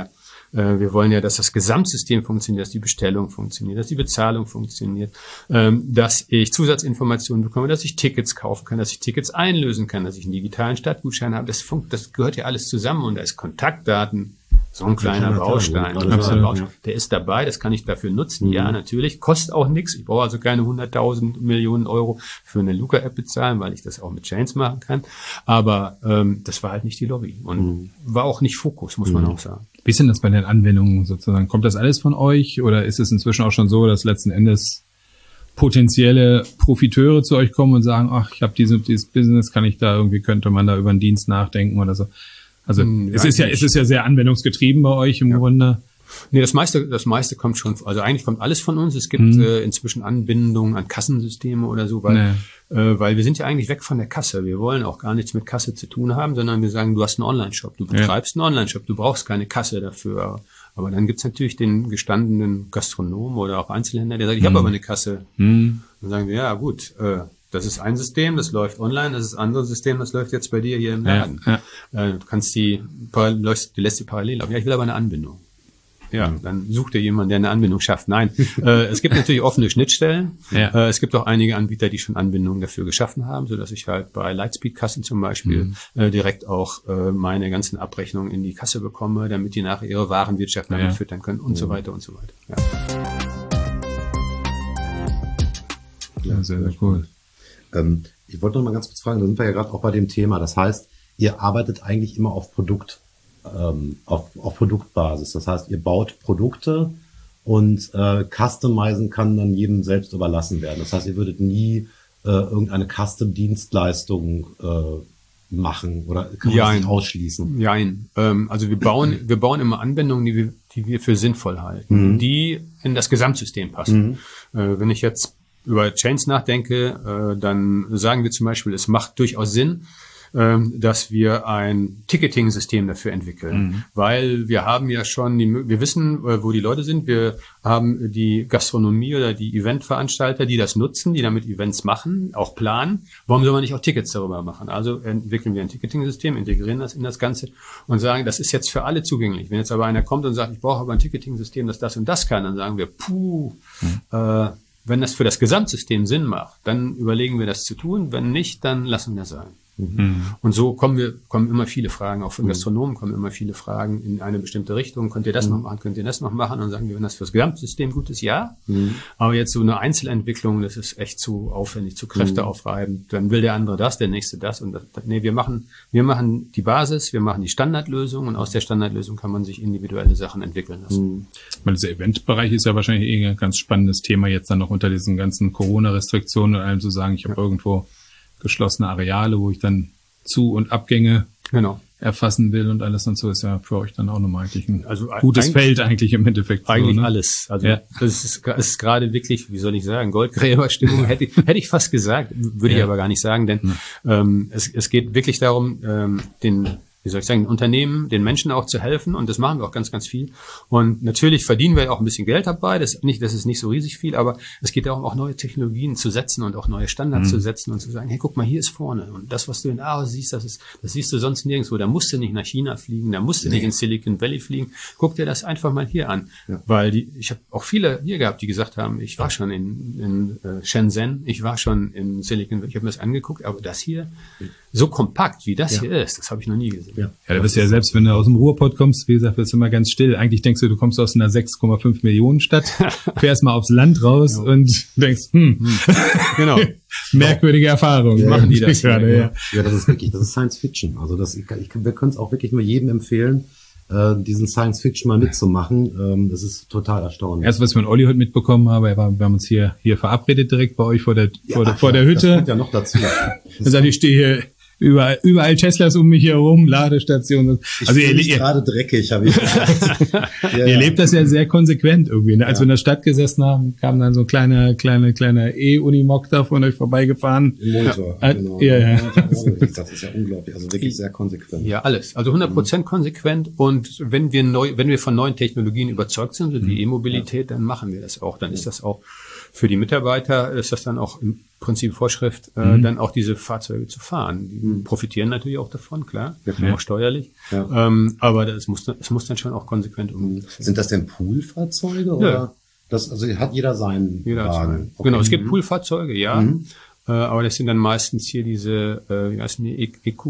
ja, dass das Gesamtsystem funktioniert, dass die Bestellung funktioniert, dass die Bezahlung funktioniert, dass ich Zusatzinformationen bekomme, dass ich Tickets kaufen kann, dass ich Tickets einlösen kann, dass ich einen digitalen Stadtgutschein habe. Das gehört ja alles zusammen, und da ist Kontaktdaten so ein kleiner Baustein. Der ist dabei, das kann ich dafür nutzen. Ja, natürlich. Kostet auch nichts. Ich brauche also keine 100.000 Millionen Euro für eine Luca-App bezahlen, weil ich das auch mit Chains machen kann. Aber das war halt nicht die Lobby und war auch nicht Fokus, muss man auch sagen. Wie ist denn das bei den Anwendungen sozusagen? Kommt das alles von euch, oder ist es inzwischen auch schon so, dass letzten Endes potenzielle Profiteure zu euch kommen und sagen, ach, ich habe dieses Business, könnte man da über einen Dienst nachdenken oder so? Also es ist ja sehr anwenddungsgetrieben bei euch im Grunde. Nee, das meiste kommt schon, also eigentlich kommt alles von uns. Es gibt inzwischen Anbindungen an Kassensysteme oder so, weil wir sind ja eigentlich weg von der Kasse. Wir wollen auch gar nichts mit Kasse zu tun haben, sondern wir sagen, du hast einen Online-Shop, du betreibst einen Online-Shop, du brauchst keine Kasse dafür. Aber dann gibt's natürlich den gestandenen Gastronomen oder auch Einzelhändler, der sagt, ich habe aber eine Kasse. Dann sagen wir, ja gut, das ist ein System, das läuft online, das ist ein anderes System, das läuft jetzt bei dir hier im Laden. Du lässt die parallel laufen. Ja, ich will aber eine Anbindung. Ja, dann sucht dir jemand, der eine Anbindung schafft. Nein, es gibt natürlich offene Schnittstellen. Es gibt auch einige Anbieter, die schon Anbindungen dafür geschaffen haben, so dass ich halt bei Lightspeed-Kassen zum Beispiel direkt auch meine ganzen Abrechnungen in die Kasse bekomme, damit die nachher ihre Warenwirtschaft damit füttern können und so weiter und so weiter. Ja, sehr, sehr cool. Ich wollte noch mal ganz kurz fragen, da sind wir ja gerade auch bei dem Thema. Das heißt, ihr arbeitet eigentlich immer auf Produktbasis. Das heißt, ihr baut Produkte und Customizen kann dann jedem selbst überlassen werden. Das heißt, ihr würdet nie irgendeine Custom-Dienstleistung machen oder kann man das nicht ausschließen? Nein. Also wir bauen immer Anwendungen, die wir für sinnvoll halten, die in das Gesamtsystem passen. Wenn ich jetzt über Chains nachdenke, dann sagen wir zum Beispiel, es macht durchaus Sinn, dass wir ein Ticketing-System dafür entwickeln, weil wir haben ja schon wir wissen, wo die Leute sind. Wir haben die Gastronomie oder die Eventveranstalter, die das nutzen, die damit Events machen, auch planen. Warum soll man nicht auch Tickets darüber machen? Also entwickeln wir ein Ticketing-System, integrieren das in das Ganze und sagen, das ist jetzt für alle zugänglich. Wenn jetzt aber einer kommt und sagt, ich brauche aber ein Ticketing-System, das und das kann, dann sagen wir, wenn das für das Gesamtsystem Sinn macht, dann überlegen wir das zu tun. Wenn nicht, dann lassen wir das sein. Und so kommen immer viele Fragen, auch von Gastronomen kommen immer viele Fragen in eine bestimmte Richtung. Könnt ihr das noch machen? Könnt ihr das noch machen? Und dann sagen wir, wenn das fürs Gesamtsystem gut ist, ja. Aber jetzt so eine Einzelentwicklung, das ist echt zu aufwendig, zu kräfteaufreibend. Dann will der andere das, der nächste das. Und wir machen die Basis, wir machen die Standardlösung und aus der Standardlösung kann man sich individuelle Sachen entwickeln lassen. Dieser Eventbereich ist ja wahrscheinlich ein ganz spannendes Thema jetzt dann noch unter diesen ganzen Corona-Restriktionen und allem zu sagen, ich habe irgendwo geschlossene Areale, wo ich dann Zu- und Abgänge erfassen will und alles und so, ist ja für euch dann auch nochmal eigentlich ein gutes Feld eigentlich im Endeffekt. Eigentlich so, ne? Alles. Also das ist gerade wirklich, wie soll ich sagen, Goldgräberstimmung, hätte ich fast gesagt, würde ich aber gar nicht sagen, denn es geht wirklich darum, den Unternehmen, den Menschen auch zu helfen und das machen wir auch ganz, ganz viel. Und natürlich verdienen wir auch ein bisschen Geld dabei, das ist nicht so riesig viel, aber es geht darum, auch neue Technologien zu setzen und auch neue Standards zu setzen und zu sagen, hey, guck mal, hier ist vorne und das, was du in Aarhus siehst, das siehst du sonst nirgendwo, da musst du nicht nach China fliegen, da musst du nicht in Silicon Valley fliegen, guck dir das einfach mal hier an, weil ich habe auch viele hier gehabt, die gesagt haben, ich war schon in Shenzhen, ich war schon in Silicon Valley, ich habe mir das angeguckt, aber das hier, so kompakt wie das hier ist, das habe ich noch nie gesehen. Ja, da bist du ja selbst, wenn du aus dem Ruhrpott kommst, wie gesagt, wirst du immer ganz still. Eigentlich denkst du kommst aus einer 6,5 Millionen Stadt, fährst mal aufs Land raus und denkst, genau, merkwürdige Erfahrungen. Ja, machen die das gerade, Ja, das ist Science Fiction. Also wir können es auch wirklich nur jedem empfehlen, diesen Science Fiction mal mitzumachen. Das ist total erstaunlich. Erst was ich von Olli heute mitbekommen habe, wir haben uns hier verabredet direkt bei euch vor der Hütte. Das kommt ja noch dazu. Dann sag ich, stehe hier überall Teslas um mich herum, Ladestationen. Also ihr lebt gerade dreckig, habe ich gesagt. Ihr lebt das ja sehr konsequent irgendwie. Ne? Als wir in der Stadt gesessen haben, kam dann so ein kleiner E-Unimog da von euch vorbeigefahren. Im Monitor, genau. Das ist ja unglaublich, also wirklich sehr konsequent. Ja, alles. Also 100% konsequent und wenn wir von neuen Technologien überzeugt sind, so die E-Mobilität, dann machen wir das auch. Dann ist das auch für die Mitarbeiter, ist das dann auch im Prinzip Vorschrift, dann auch diese Fahrzeuge zu fahren. Die profitieren natürlich auch davon, klar, auch steuerlich. Ja. Aber das muss dann schon auch konsequent umgesetzt werden. Sind das denn Poolfahrzeuge oder? Also hat jeder seinen Wagen? Okay. Genau, es gibt Poolfahrzeuge, ja. Aber das sind dann meistens hier diese, wie heißen die,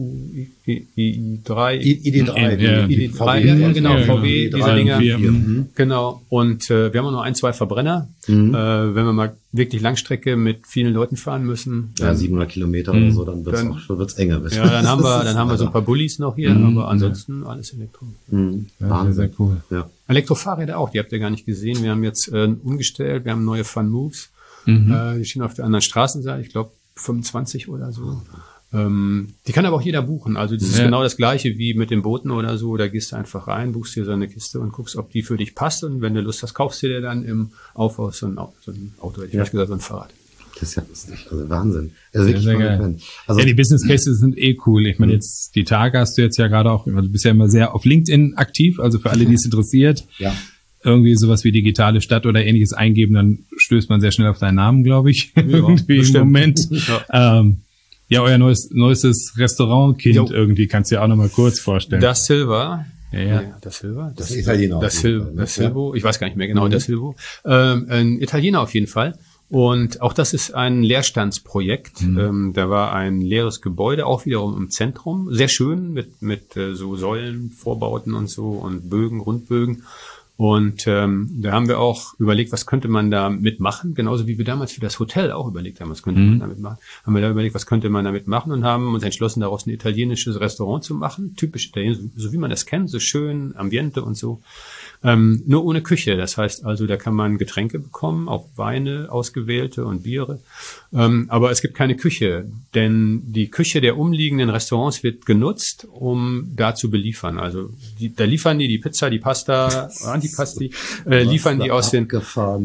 ID3, genau, VW, diese Dinger. Genau. Und wir haben auch noch 1, 2 Verbrenner. Wenn wir mal wirklich Langstrecke mit vielen Leuten fahren müssen. Ja, 700 Kilometer oder so, dann wird's enger. Ja, dann haben wir so ein paar Bullis noch hier, aber ansonsten alles Elektro. Wahnsinn, sehr cool. Ja. Elektrofahrräder auch, die habt ihr gar nicht gesehen. Wir haben jetzt umgestellt, wir haben neue Fun Moves. Die stehen auf der anderen Straßenseite, ich glaube 25 oder so. Die kann aber auch jeder buchen. Also das ist genau das Gleiche wie mit den Booten oder so. Da gehst du einfach rein, buchst dir so eine Kiste und guckst, ob die für dich passt. Und wenn du Lust hast, kaufst du dir dann im Aufhaus so ein Auto, hätte ich vielleicht gesagt, so ein Fahrrad. Das ist ja lustig. Also Wahnsinn. Also wirklich sehr geil. Also die Business Cases sind cool. Ich meine, jetzt die Tage hast du jetzt ja gerade auch, du bist ja immer sehr auf LinkedIn aktiv, also für alle, die es interessiert. Ja. Irgendwie sowas wie digitale Stadt oder ähnliches eingeben, dann stößt man sehr schnell auf deinen Namen, glaube ich. Irgendwie im Moment. Ja, euer neuestes Restaurantkind irgendwie, kannst du dir auch nochmal kurz vorstellen. Das Silva. Ja. Das Silva. Das ist Italiener. Das Silvo. Ich weiß gar nicht mehr genau, das Silvo. Ein Italiener auf jeden Fall. Und auch das ist ein Leerstandsprojekt. Da war ein leeres Gebäude, auch wiederum im Zentrum. Sehr schön mit so Säulen, Vorbauten und so und Bögen, Rundbögen. Und da haben wir auch überlegt, was könnte man da mitmachen, genauso wie wir damals für das Hotel auch überlegt haben, was könnte man damit machen. Haben wir da überlegt, was könnte man damit machen und haben uns entschlossen, daraus ein italienisches Restaurant zu machen, typisch italienisch, so wie man das kennt, so schön, Ambiente und so. Nur ohne Küche, das heißt also, da kann man Getränke bekommen, auch Weine, ausgewählte und Biere, aber es gibt keine Küche, denn die Küche der umliegenden Restaurants wird genutzt, um da zu beliefern. Also da liefern die Pizza, die Pasta, Antipasti, liefern die aus den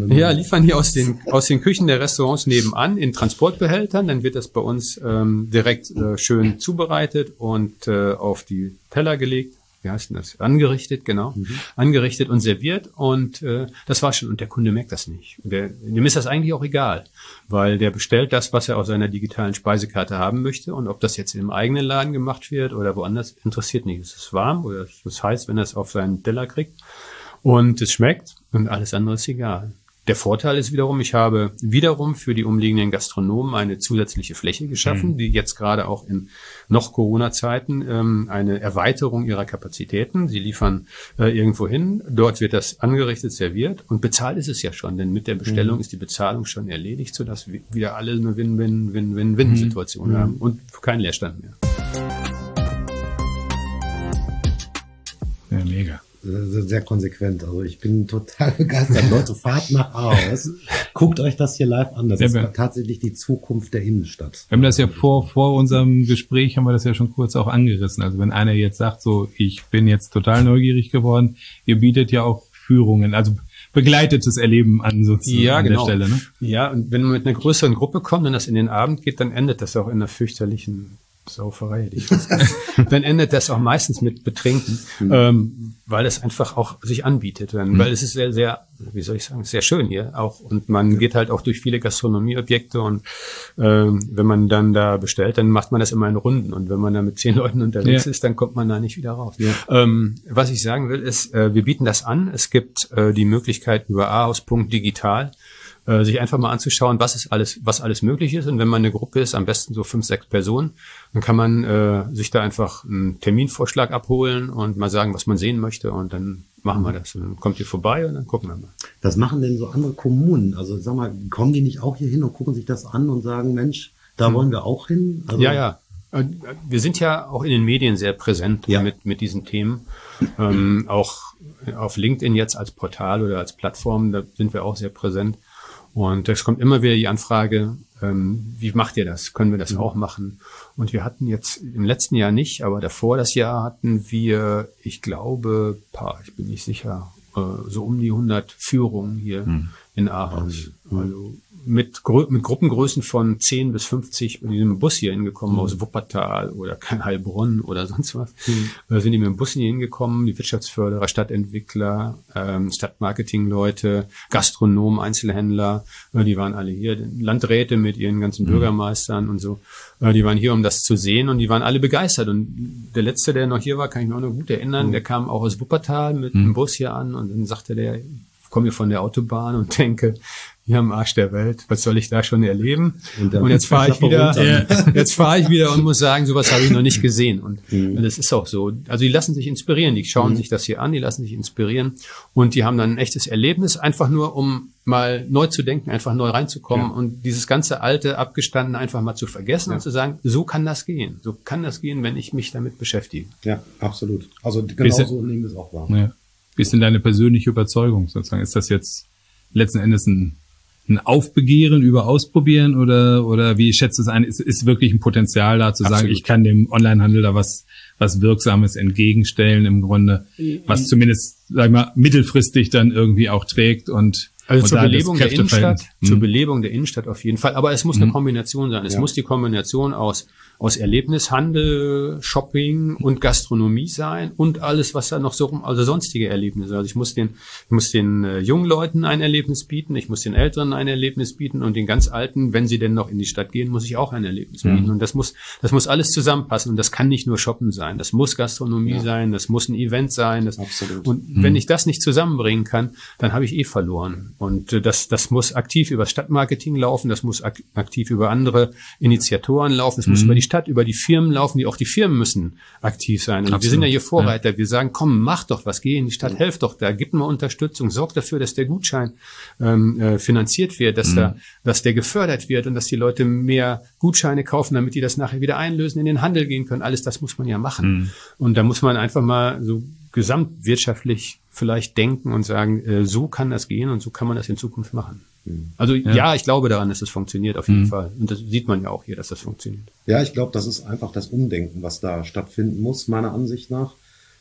Küchen der Restaurants nebenan in Transportbehältern, dann wird das bei uns direkt schön zubereitet und auf die Teller gelegt. Wie heißt denn das? Angerichtet, genau. Angerichtet und serviert und das war schon. Und der Kunde merkt das nicht. Dem ist das eigentlich auch egal, weil der bestellt das, was er auf seiner digitalen Speisekarte haben möchte und ob das jetzt im eigenen Laden gemacht wird oder woanders, interessiert nicht. Es ist warm oder es ist heiß, wenn er es auf seinen Teller kriegt und es schmeckt und alles andere ist egal. Der Vorteil ist wiederum, ich habe wiederum für die umliegenden Gastronomen eine zusätzliche Fläche geschaffen, die jetzt gerade auch in noch Corona-Zeiten eine Erweiterung ihrer Kapazitäten. Sie liefern irgendwo hin, dort wird das angerichtet, serviert und bezahlt ist es ja schon, denn mit der Bestellung ist die Bezahlung schon erledigt, sodass wir wieder alle eine Win-Win-Win-Win-Situation haben und keinen Leerstand mehr. Ja, mega. Sehr konsequent. Also ich bin total begeistert. Leute, fahrt nach Ahaus. Guckt euch das hier live an. Das ist tatsächlich die Zukunft der Innenstadt. Wir haben das ja vor unserem Gespräch haben wir das ja schon kurz auch angerissen. Also wenn einer jetzt sagt, so, ich bin jetzt total neugierig geworden, ihr bietet ja auch Führungen, also begleitetes Erleben an sozusagen an der Stelle. Ne? Ja, und wenn man mit einer größeren Gruppe kommt und das in den Abend geht, dann endet das auch in einer fürchterlichen Sauferei. Dann endet das auch meistens mit Betrinken, weil es einfach auch sich anbietet. Weil es ist sehr, sehr, wie soll ich sagen, sehr schön hier auch. Und man geht halt auch durch viele Gastronomieobjekte und wenn man dann da bestellt, dann macht man das immer in Runden. Und wenn man da mit 10 Leuten unterwegs ist, dann kommt man da nicht wieder raus. Ja. Was ich sagen will, ist, wir bieten das an. Es gibt die Möglichkeit über ahaus.digital sich einfach mal anzuschauen, was alles möglich ist. Und wenn man eine Gruppe ist, am besten so 5, 6 Personen, dann kann man sich da einfach einen Terminvorschlag abholen und mal sagen, was man sehen möchte. Und dann machen wir das. Und dann kommt ihr vorbei und dann gucken wir mal. Das machen denn so andere Kommunen? Also sag mal, kommen die nicht auch hier hin und gucken sich das an und sagen, Mensch, da wollen wir auch hin? Also ja. Wir sind ja auch in den Medien sehr präsent mit diesen Themen. Auch auf LinkedIn jetzt als Portal oder als Plattform, da sind wir auch sehr präsent. Und es kommt immer wieder die Anfrage, wie macht ihr das? Können wir das auch machen? Und wir hatten jetzt im letzten Jahr nicht, aber davor das Jahr hatten wir, ich glaube, ich bin nicht sicher, so um die 100 Führungen hier in Ahaus. Also mit Gruppengrößen von 10 bis 50 mit dem Bus hier hingekommen aus Wuppertal oder Heilbronn oder sonst was. Sind die mit dem Bus hier hingekommen, die Wirtschaftsförderer, Stadtentwickler, Stadtmarketingleute, Gastronomen, Einzelhändler, die waren alle hier, Landräte mit ihren ganzen Bürgermeistern und so. Die waren hier, um das zu sehen und die waren alle begeistert. Und der Letzte, der noch hier war, kann ich mich auch noch gut erinnern, der kam auch aus Wuppertal mit dem Bus hier an und dann sagte der, ich komme hier von der Autobahn und denke, hier am Arsch der Welt, was soll ich da schon erleben? Und jetzt fahre ich wieder und muss sagen, sowas habe ich noch nicht gesehen. Und das ist auch so. Also die lassen sich inspirieren, die schauen sich das hier an, die lassen sich inspirieren und die haben dann ein echtes Erlebnis, einfach nur, um mal neu zu denken, einfach neu reinzukommen und dieses ganze alte, abgestanden einfach mal zu vergessen und zu sagen, so kann das gehen. So kann das gehen, wenn ich mich damit beschäftige. Ja, absolut. Also genau so nehmen wir es auch wahr. Ja. Wie ist denn deine persönliche Überzeugung sozusagen? Ist das jetzt letzten Endes ein Aufbegehren über Ausprobieren oder wie schätzt du es ein? Ist wirklich ein Potenzial da zu sagen, ich kann dem Onlinehandel da was Wirksames entgegenstellen im Grunde, was zumindest, sag ich mal, mittelfristig dann irgendwie auch trägt und zur Belebung der Innenstadt, zur Belebung der Innenstadt auf jeden Fall. Aber es muss eine Kombination sein. Es muss die Kombination aus Erlebnishandel, Shopping und Gastronomie sein und alles, was da noch so also sonstige Erlebnisse. Also ich muss den jungen Leuten ein Erlebnis bieten, ich muss den Älteren ein Erlebnis bieten und den ganz Alten, wenn sie denn noch in die Stadt gehen, muss ich auch ein Erlebnis bieten. Und das muss alles zusammenpassen und das kann nicht nur Shoppen sein. Das muss Gastronomie sein, das muss ein Event sein. Und wenn ich das nicht zusammenbringen kann, dann habe ich verloren. Und das muss aktiv über Stadtmarketing laufen, das muss aktiv über andere Initiatoren laufen, es muss über die Stadt, über die Firmen laufen, auch die Firmen müssen aktiv sein. Und wir sind ja hier Vorreiter, wir sagen, komm, mach doch was, geh in die Stadt, helf doch da, gib mal Unterstützung, sorg dafür, dass der Gutschein finanziert wird, dass der gefördert wird und dass die Leute mehr Gutscheine kaufen, damit die das nachher wieder einlösen, in den Handel gehen können. Alles das muss man ja machen. Und da muss man einfach mal so gesamtwirtschaftlich vielleicht denken und sagen, so kann das gehen und so kann man das in Zukunft machen. Also ja, ich glaube daran, dass es funktioniert, auf jeden Fall. Und das sieht man ja auch hier, dass das funktioniert. Ja, ich glaube, das ist einfach das Umdenken, was da stattfinden muss, meiner Ansicht nach.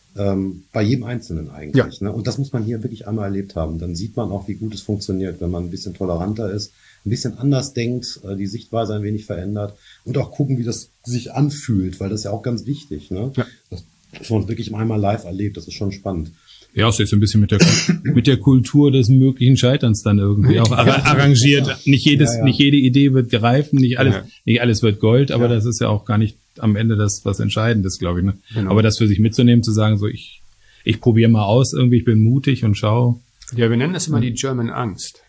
Bei jedem Einzelnen eigentlich. Ne? Und das muss man hier wirklich einmal erlebt haben. Dann sieht man auch, wie gut es funktioniert, wenn man ein bisschen toleranter ist, ein bisschen anders denkt, die Sichtweise ein wenig verändert und auch gucken, wie das sich anfühlt, weil das ist ja auch ganz wichtig. Ne? Ja. Das man wirklich einmal live erlebt, das ist schon spannend. Ja, es ist ein bisschen mit der Kultur des möglichen Scheiterns dann irgendwie auch arrangiert. Ja. Nicht jede Idee wird greifen, nicht alles wird Gold, aber das ist ja auch gar nicht am Ende das, was entscheidend ist, glaube ich. Ne? Genau. Aber das für sich mitzunehmen, zu sagen, so ich probiere mal aus, irgendwie, ich bin mutig und schau. Ja, wir nennen das immer die German Angst.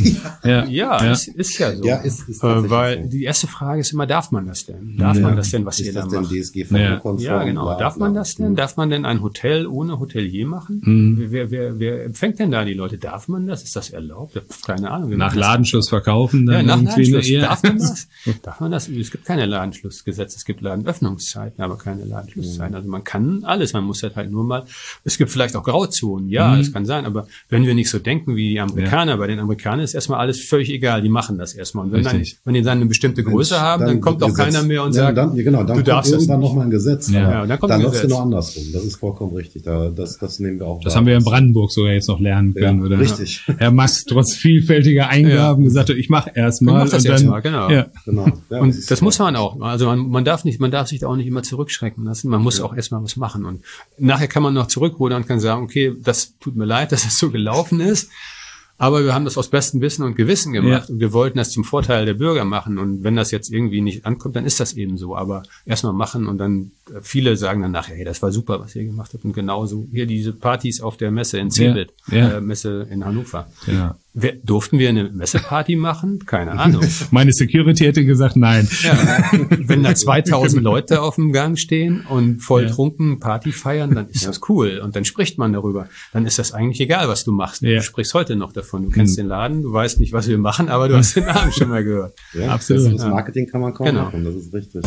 Ja. Ist ja so. Ja, ist weil die erste Frage ist immer, darf man das denn? Darf man das denn, was ihr da macht? DSGVO-konform? Ja, genau. Darf man das denn? Darf man denn ein Hotel ohne Hotelier machen? Wer empfängt denn da die Leute? Darf man das? Ist das erlaubt? Keine Ahnung. Nach Ladenschluss verkaufen? Dann nach Ladenschluss. Darf man das? Darf man das? Es gibt keine Ladenschlussgesetze. Es gibt Ladenöffnungszeiten, aber keine Ladenschlusszeiten. Also man kann alles. Man muss halt nur mal, es gibt vielleicht auch Grauzonen. Ja, das kann sein. Aber wenn wir nicht so denken wie die Amerikaner, bei den Amerikanern ist erstmal alles völlig egal, die machen das erstmal. Und wenn die dann eine bestimmte Größe haben, dann kommt auch keiner mehr und sagt, dann du kommt darfst irgendwann nochmal ein Gesetz. Ja, dann läuft es genau andersrum. Das ist vollkommen richtig. Das nehmen wir auch. Das haben wir in Brandenburg sogar jetzt noch lernen können. Oder? Richtig. Herr Mast trotz vielfältiger Eingaben gesagt hat, ich mache erstmal. Genau. Ja, und das muss man auch. Also man darf sich da auch nicht immer zurückschrecken lassen. Man muss auch erstmal was machen. Und nachher kann man noch zurückrudern und kann sagen, okay, das tut mir leid, dass es so gelaufen ist. Aber wir haben das aus bestem Wissen und Gewissen gemacht und wir wollten das zum Vorteil der Bürger machen. Und wenn das jetzt irgendwie nicht ankommt, dann ist das eben so. Aber erstmal machen und dann viele sagen dann nachher, hey, das war super, was ihr gemacht habt. Und genauso hier diese Partys auf der Messe in Cebit, Messe in Hannover. Ja. Durften wir eine Messeparty machen? Keine Ahnung. Meine Security hätte gesagt, nein. Ja, wenn da 2000 Leute auf dem Gang stehen und voll trunken Party feiern, dann ist das cool. Und dann spricht man darüber. Dann ist das eigentlich egal, was du machst. Du sprichst heute noch davon. Du kennst den Laden, du weißt nicht, was wir machen, aber du hast den Namen schon mal gehört. Ja, absolut. Das Marketing kann man kaum machen, das ist richtig.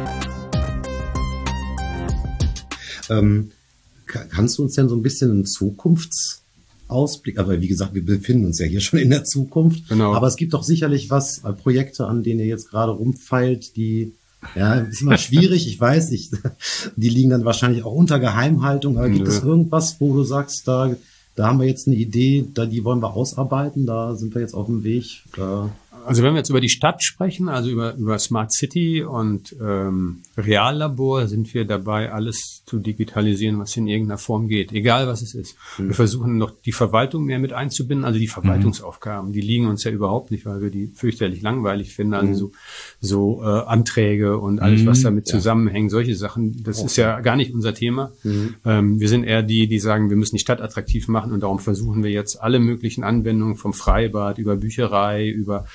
Kannst du uns denn so ein bisschen einen Zukunftsausblick, aber wie gesagt, wir befinden uns ja hier schon in der Zukunft, aber es gibt doch sicherlich Projekte, an denen ihr jetzt gerade rumfeilt, die, ist immer schwierig, ich weiß nicht, die liegen dann wahrscheinlich auch unter Geheimhaltung, aber gibt es irgendwas, wo du sagst, da haben wir jetzt eine Idee, die wollen wir ausarbeiten, da sind wir jetzt auf dem Weg, Also wenn wir jetzt über die Stadt sprechen, also über Smart City und Reallabor, sind wir dabei, alles zu digitalisieren, was in irgendeiner Form geht, egal was es ist. Wir versuchen noch die Verwaltung mehr mit einzubinden, also die Verwaltungsaufgaben, die liegen uns ja überhaupt nicht, weil wir die fürchterlich langweilig finden, also so Anträge und alles, was damit zusammenhängt, solche Sachen, das ist ja gar nicht unser Thema. Wir sind eher die sagen, wir müssen die Stadt attraktiv machen und darum versuchen wir jetzt alle möglichen Anwendungen vom Freibad über Bücherei, über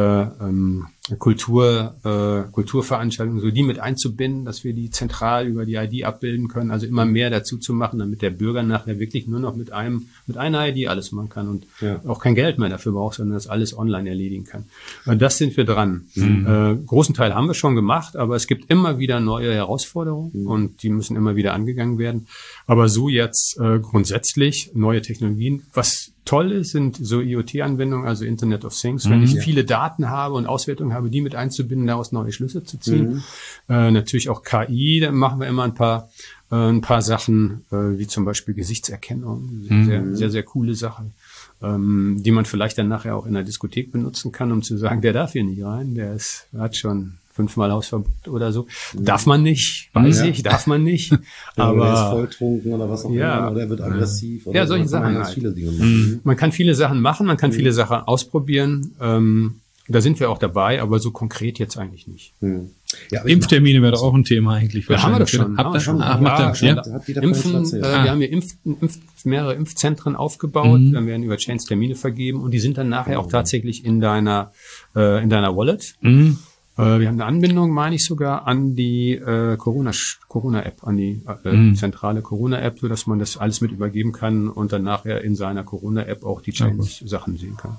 Kulturveranstaltungen, so die mit einzubinden, dass wir die zentral über die ID abbilden können, also immer mehr dazu zu machen, damit der Bürger nachher wirklich nur noch mit einer ID alles machen kann und auch kein Geld mehr dafür braucht, sondern das alles online erledigen kann. Und das sind wir dran. Großen Teil haben wir schon gemacht, aber es gibt immer wieder neue Herausforderungen und die müssen immer wieder angegangen werden. Aber so jetzt grundsätzlich neue Technologien, was toll ist, sind so IoT-Anwendungen, also Internet of Things. Wenn ich viele Daten habe und Auswertungen habe, die mit einzubinden, daraus neue Schlüsse zu ziehen. Natürlich auch KI, da machen wir immer ein paar Sachen, wie zum Beispiel Gesichtserkennung. Sehr, sehr, sehr coole Sachen, die man vielleicht dann nachher auch in der Diskothek benutzen kann, um zu sagen, der darf hier nicht rein, hat schon 5-mal Hausverbot oder so. Darf man nicht, weiß ich, darf man nicht. Aber er ist volltrunken oder was auch immer, oder er wird aggressiv. Oder solche Sachen. Viele Dinge machen. Man kann viele Sachen machen, man kann viele Sachen ausprobieren. Da sind wir auch dabei, aber so konkret jetzt eigentlich nicht. Ja, Impftermine wäre doch auch ein Thema eigentlich. Ja, haben wir doch schon. Habt ihr schon? Macht Ja. Impfen, wir haben hier mehrere Impfzentren aufgebaut, dann werden über Chains Termine vergeben und die sind dann nachher auch tatsächlich in deiner Wallet. Wir haben eine Anbindung, meine ich sogar, an die Corona-App, an die zentrale Corona-App, so dass man das alles mit übergeben kann und dann nachher in seiner Corona-App auch die Chains-Sachen sehen kann.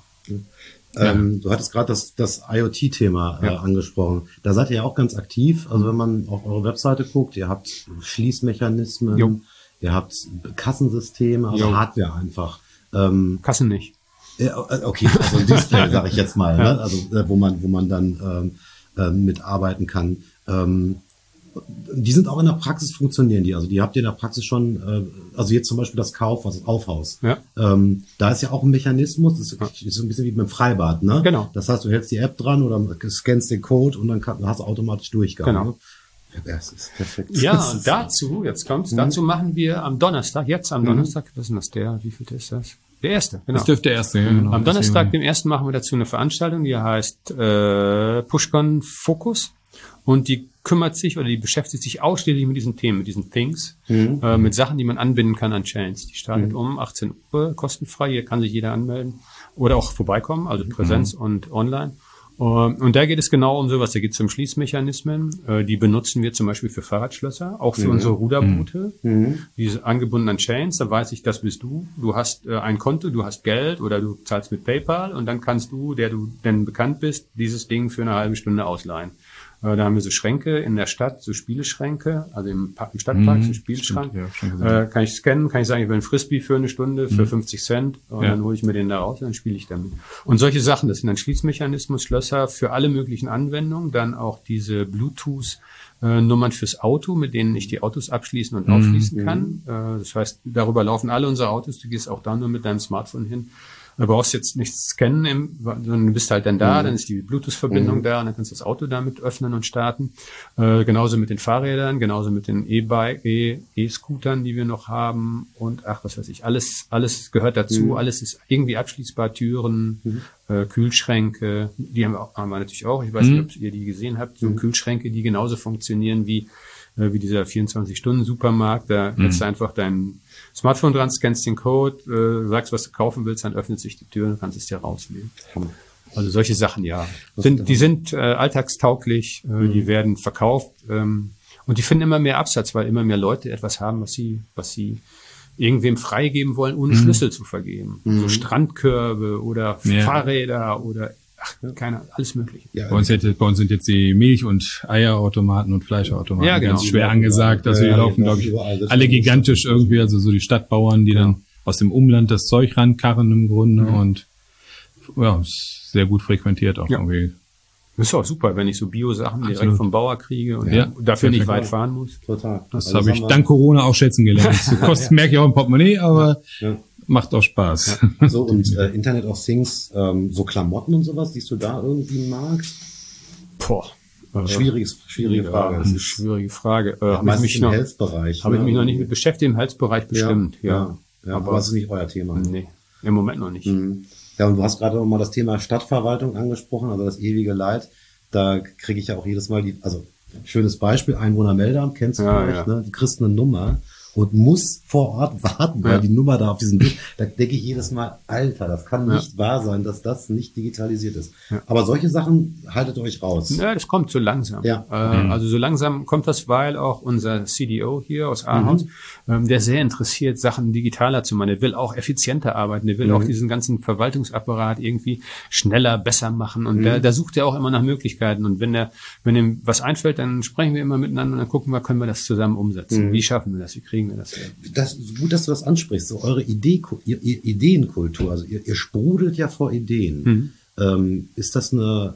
Du hattest gerade das IoT-Thema angesprochen. Da seid ihr ja auch ganz aktiv. Also wenn man auf eure Webseite guckt, ihr habt Schließmechanismen, ihr habt Kassensysteme, also Hardware einfach. Kassen nicht. Okay, also ein Display, sage ich jetzt mal, ne? Also wo man dann mitarbeiten kann. Die sind auch in der Praxis, funktionieren die. Also die habt ihr in der Praxis schon, also jetzt zum Beispiel das Aufhaus. Ja. Da ist ja auch ein Mechanismus, das ist so ein bisschen wie beim Freibad, ne? Genau. Das heißt, du hältst die App dran oder scannst den Code und dann hast du automatisch Durchgang. Genau. Ne? Ja, das ist perfekt. Ja, und dazu machen wir am Donnerstag, Donnerstag, was ist denn das, wie viel ist das? Der erste, genau. Das dürfte der erste, ja, genau. Am Donnerstag, dem ersten, machen wir dazu eine Veranstaltung, die heißt Pushcon Focus und die beschäftigt sich ausschließlich mit diesen Themen, mit diesen Things, mit Sachen, die man anbinden kann an Chains. Die startet um 18 Uhr, kostenfrei, hier kann sich jeder anmelden oder auch vorbeikommen, also Präsenz und online. Und da geht es genau um sowas, da geht es um Schließmechanismen, die benutzen wir zum Beispiel für Fahrradschlösser, auch für unsere Ruderboote, diese angebundenen Chains, da weiß ich, das bist du hast ein Konto, du hast Geld oder du zahlst mit PayPal und dann kannst du, der du denn bekannt bist, dieses Ding für eine halbe Stunde ausleihen. Da haben wir so Schränke in der Stadt, so Spieleschränke, also im Stadtpark, so Spielschrank. Kann ich scannen, kann ich sagen, ich will ein Frisbee für eine Stunde, für 50 Cent und dann hole ich mir den da raus und dann spiele ich damit. Und solche Sachen, das sind dann Schließmechanismus, Schlösser für alle möglichen Anwendungen, dann auch diese Bluetooth-Nummern fürs Auto, mit denen ich die Autos abschließen und aufschließen kann. Das heißt, darüber laufen alle unsere Autos, du gehst auch da nur mit deinem Smartphone hin. Du brauchst jetzt nichts scannen, sondern du bist halt dann da, dann ist die Bluetooth-Verbindung da und dann kannst du das Auto damit öffnen und starten. Genauso mit den Fahrrädern, genauso mit den E-Scootern, die wir noch haben und was weiß ich, alles gehört dazu, alles ist irgendwie abschließbar, Türen, Kühlschränke, die haben wir natürlich auch, ich weiß nicht, ob ihr die gesehen habt, so Kühlschränke, die genauso funktionieren wie dieser 24-Stunden-Supermarkt, da setzt du einfach dein Smartphone dran, scannst den Code, sagst, was du kaufen willst, dann öffnet sich die Tür und kannst es dir rausnehmen. Also solche Sachen, die sind alltagstauglich, die werden verkauft und die finden immer mehr Absatz, weil immer mehr Leute etwas haben, was sie irgendwem freigeben wollen, ohne Schlüssel zu vergeben. So Strandkörbe oder Fahrräder oder alles Mögliche. Ja, bei uns sind jetzt die Milch- und Eierautomaten und Fleischautomaten ganz schwer angesagt. Also die laufen, glaube ich, alle gigantisch irgendwie, also so die Stadtbauern, die dann aus dem Umland das Zeug rankarren im Grunde und ist sehr gut frequentiert auch irgendwie. Das ist auch super, wenn ich so Bio-Sachen direkt vom Bauer kriege und dafür nicht weit fahren muss. Total. Das habe ich dank Corona auch schätzen gelernt. Kostet, merke ich auch im Portemonnaie, aber macht auch Spaß. Ja. So, und Internet of Things, so Klamotten und sowas, siehst du da irgendwie einen Markt? Schwierige Frage. Das ist eine schwierige Frage. Habe ich mich im Health-Bereich. Habe ich mich noch nicht mit beschäftigt, im Health-Bereich bestimmt, aber das ist nicht euer Thema. Nee, im Moment noch nicht. Ja, und du hast gerade noch mal das Thema Stadtverwaltung angesprochen, also das ewige Leid. Da kriege ich ja auch jedes Mal schönes Beispiel, Einwohnermeldeamt, kennst du vielleicht, ne? Du kriegst eine Nummer und muss vor Ort warten, weil die Nummer da auf diesem Bild, da denke ich jedes Mal, Alter, das kann nicht wahr sein, dass das nicht digitalisiert ist. Ja. Aber solche Sachen haltet euch raus. Ja, das kommt so langsam. Ja. Also so langsam kommt das, weil auch unser CDO hier aus Ahaus, der sehr interessiert, Sachen digitaler zu machen. Der will auch effizienter arbeiten, der will auch diesen ganzen Verwaltungsapparat irgendwie schneller, besser machen und da sucht er auch immer nach Möglichkeiten und wenn ihm was einfällt, dann sprechen wir immer miteinander und dann gucken wir, können wir das zusammen umsetzen. Wie schaffen wir das? Wie kriegen wir das? Das ist gut, dass du das ansprichst. So eure Ideenkultur, also ihr sprudelt ja vor Ideen. Ist das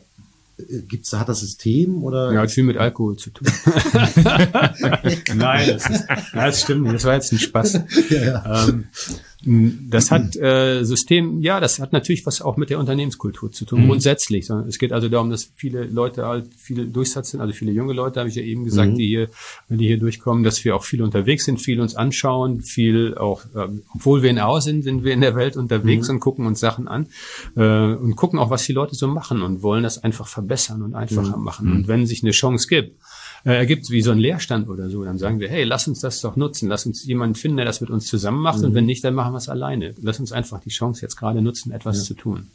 hat das System oder? Ja, hat viel mit Alkohol zu tun. Nein, das stimmt nicht. Das war jetzt ein Spaß. Das hat das hat natürlich was auch mit der Unternehmenskultur zu tun, grundsätzlich. Es geht also darum, dass viele Leute halt viel Durchsatz sind, also viele junge Leute, habe ich ja eben gesagt, die hier durchkommen, dass wir auch viel unterwegs sind, viel uns anschauen, viel auch, obwohl wir in Au sind wir in der Welt unterwegs und gucken uns Sachen an und gucken auch, was die Leute so machen und wollen das einfach verbessern und einfacher machen. Und wenn sich eine Chance ergibt wie so ein Leerstand oder so, dann sagen wir, hey, lass uns das doch nutzen, lass uns jemanden finden, der das mit uns zusammen macht und wenn nicht, dann machen wir es alleine. Lass uns einfach die Chance jetzt gerade nutzen, etwas zu tun.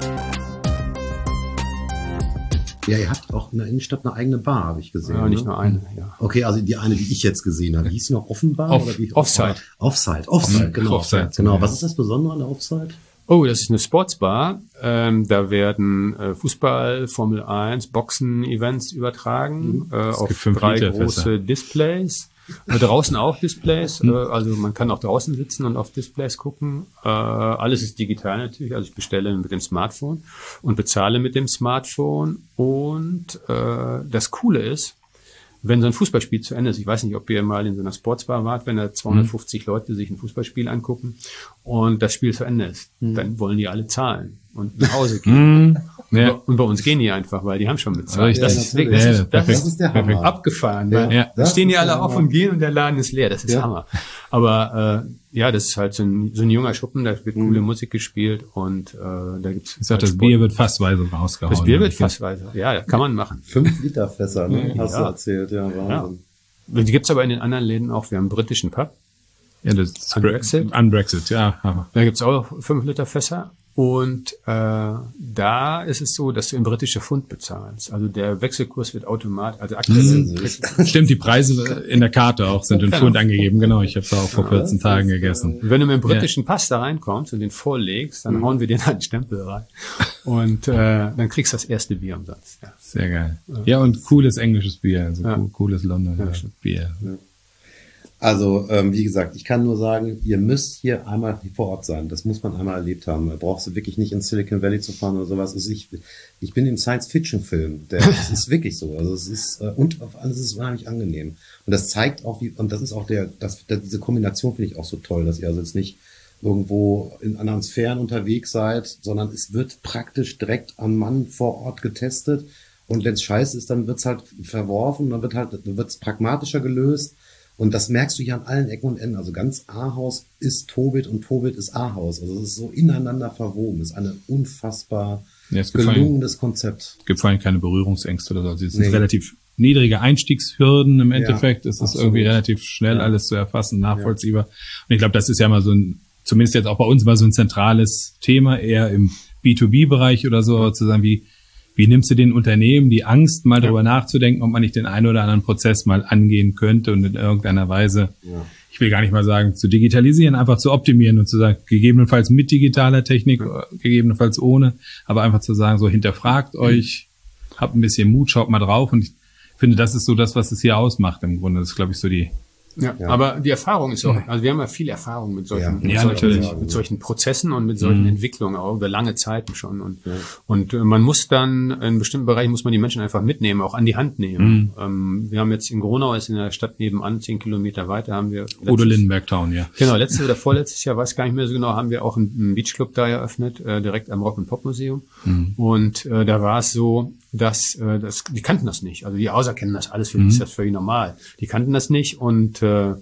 Ja, ihr habt auch in der Innenstadt eine eigene Bar, habe ich gesehen. Ja, nicht nur eine, ja. Okay, also die eine, die ich jetzt gesehen habe, hieß die noch Offenbar? Offside. Offside, genau. Offside, genau. Was ist das Besondere an der Offside? Oh, das ist eine Sportsbar. Da werden Fußball, Formel 1, Boxen-Events übertragen auf 3 große Displays. Draußen auch Displays, also man kann auch draußen sitzen und auf Displays gucken. Alles ist digital natürlich, also ich bestelle mit dem Smartphone und bezahle mit dem Smartphone. Und das Coole ist, wenn so ein Fußballspiel zu Ende ist, ich weiß nicht, ob ihr mal in so einer Sportsbar wart, wenn da 250 Leute sich ein Fußballspiel angucken und das Spiel zu Ende ist, dann wollen die alle zahlen und nach Hause gehen. Ja. Und bei uns gehen die einfach, weil die haben schon bezahlt. Das ist der Hammer. Abgefahren. Ja. Da stehen die alle auf und gehen und der Laden ist leer. Das ist Hammer. Aber das ist halt so ein junger Schuppen, da wird coole Musik gespielt und da gibt's. Ich sag, das Bier wird fassweise rausgehauen. Das Bier wird fassweise. Ja, kann man machen. 5 Liter Fässer, ne? Hast du erzählt, ja, Wahnsinn. Ja. Die gibt's aber in den anderen Läden auch. Wir haben einen britischen Pub. Ja, das ist Unbrexit, ja. Da gibt's auch 5 Liter Fässer. Und da ist es so, dass du in britische Pfund bezahlst. Also der Wechselkurs wird automatisch, also aktuell stimmt, die Preise in der Karte auch sind in Pfund angegeben. Genau, ich habe es auch vor 14 Tagen gegessen. Wenn du mit dem britischen Pass da reinkommst und den vorlegst, dann hauen wir dir einen Stempel rein. Und dann kriegst du das erste Bier umsonst. Ja. Sehr geil. Ja, und cooles englisches Bier, also cooles Londoner Bier. Ja. Also, wie gesagt, ich kann nur sagen, ihr müsst hier einmal vor Ort sein. Das muss man einmal erlebt haben. Da brauchst du wirklich nicht ins Silicon Valley zu fahren oder sowas. Also ich bin im Science-Fiction-Film. Das ist wirklich so. Also es ist, und auf alles ist es unheimlich angenehm. Und das zeigt auch, und das ist auch diese Kombination finde ich auch so toll, dass ihr also jetzt nicht irgendwo in anderen Sphären unterwegs seid, sondern es wird praktisch direkt am Mann vor Ort getestet. Und wenn es scheiße ist, dann wird's halt verworfen, dann wird's pragmatischer gelöst. Und das merkst du hier an allen Ecken und Enden. Also ganz Ahaus ist Tobit und Tobit ist Ahaus. Also es ist so ineinander verwoben. Es ist ein unfassbar gelungenes Konzept. Es gibt vor allem keine Berührungsängste oder so. Also es sind relativ niedrige Einstiegshürden im Endeffekt. Es ist irgendwie relativ schnell alles zu erfassen, nachvollziehbar. Und ich glaube, das ist ja mal so zumindest jetzt auch bei uns mal so ein zentrales Thema, eher im B2B-Bereich oder so, zu sagen, wie nimmst du den Unternehmen die Angst, mal darüber nachzudenken, ob man nicht den einen oder anderen Prozess mal angehen könnte und in irgendeiner Weise, ich will gar nicht mal sagen, zu digitalisieren, einfach zu optimieren und zu sagen, gegebenenfalls mit digitaler Technik, gegebenenfalls ohne, aber einfach zu sagen, so hinterfragt euch, habt ein bisschen Mut, schaut mal drauf und ich finde, das ist so das, was es hier ausmacht im Grunde. Das ist, glaube ich, so die... Ja, aber die Erfahrung ist auch, also wir haben ja viel Erfahrung mit solchen, mit solchen Prozessen und mit solchen Entwicklungen auch über lange Zeiten schon und man muss dann in bestimmten Bereichen muss man die Menschen einfach mitnehmen, auch an die Hand nehmen. Wir haben jetzt in Gronau, ist in der Stadt nebenan, 10 Kilometer weiter, haben wir Udo Lindenberg Town, ja. Genau, letztes oder vorletztes Jahr, weiß gar nicht mehr so genau, haben wir auch einen Beachclub da eröffnet, direkt am Rock- und Pop-Museum und da war es so, dass die kannten das nicht. Also die Außer kennen das alles, für die ist das völlig normal. Die kannten das nicht und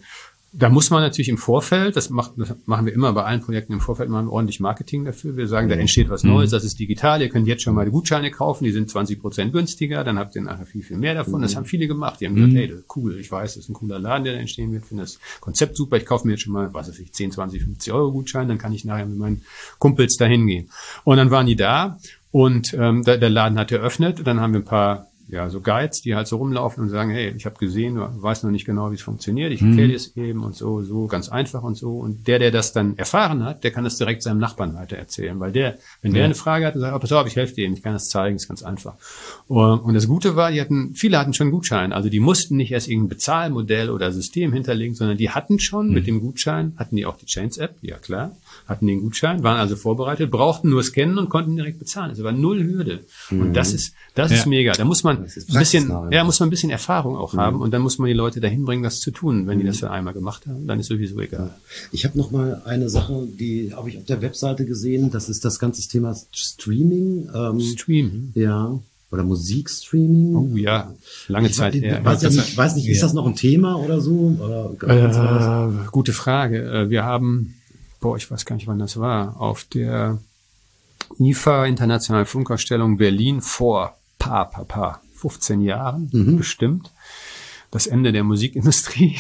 da muss man natürlich im Vorfeld, das machen wir immer bei allen Projekten im Vorfeld, machen wir ordentlich Marketing dafür. Wir sagen, da entsteht was Neues, das ist digital, ihr könnt jetzt schon mal die Gutscheine kaufen, die sind 20% günstiger, dann habt ihr nachher viel, viel mehr davon. Das haben viele gemacht. Die haben gesagt, hey, cool, ich weiß, das ist ein cooler Laden, der da entstehen wird, finde das Konzept super, ich kaufe mir jetzt schon mal, 10, 20, 50 Euro Gutschein, dann kann ich nachher mit meinen Kumpels da hingehen. Und dann waren die da und der Laden hat eröffnet, dann haben wir ein paar so Guides, die halt so rumlaufen und sagen, hey, ich habe gesehen, du weißt noch nicht genau, wie es funktioniert, ich erkläre dir es eben und so ganz einfach und so. Und der das dann erfahren hat, der kann das direkt seinem Nachbarn weiter erzählen, weil wenn der eine Frage hat, dann sagt, pass auf, ich helfe dir eben, ich kann das zeigen, ist ganz einfach. Und das Gute war, viele hatten schon Gutschein, also die mussten nicht erst irgendein Bezahlmodell oder System hinterlegen, sondern die hatten schon mit dem Gutschein, hatten die auch die Chains-App, ja klar. hatten den Gutschein, waren also vorbereitet, brauchten nur scannen und konnten direkt bezahlen. Also war null Hürde. Und das ist mega. Da muss man ein bisschen Erfahrung auch haben und dann muss man die Leute dahin bringen, das zu tun. Wenn die das dann einmal gemacht haben, dann ist sowieso egal. Ich habe noch mal eine Sache, die habe ich auf der Webseite gesehen. Das ist das ganze Thema Streaming. Streaming? Ja. Oder Musikstreaming? Oh ja, lange Zeit her. Weiß nicht, ist das noch ein Thema oder so? Oder gute Frage. Wir haben, ich weiß gar nicht, wann das war, auf der IFA, Internationale Funkausstellung Berlin, vor 15 Jahren bestimmt, das Ende der Musikindustrie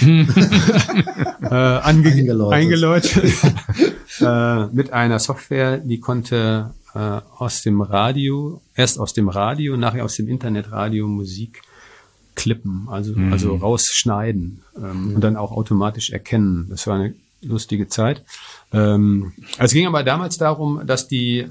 eingeläutet mit einer Software, die konnte erst aus dem Radio, nachher aus dem Internetradio Musik klippen, also rausschneiden und dann auch automatisch erkennen. Das war eine lustige Zeit. Es ging aber damals darum, dass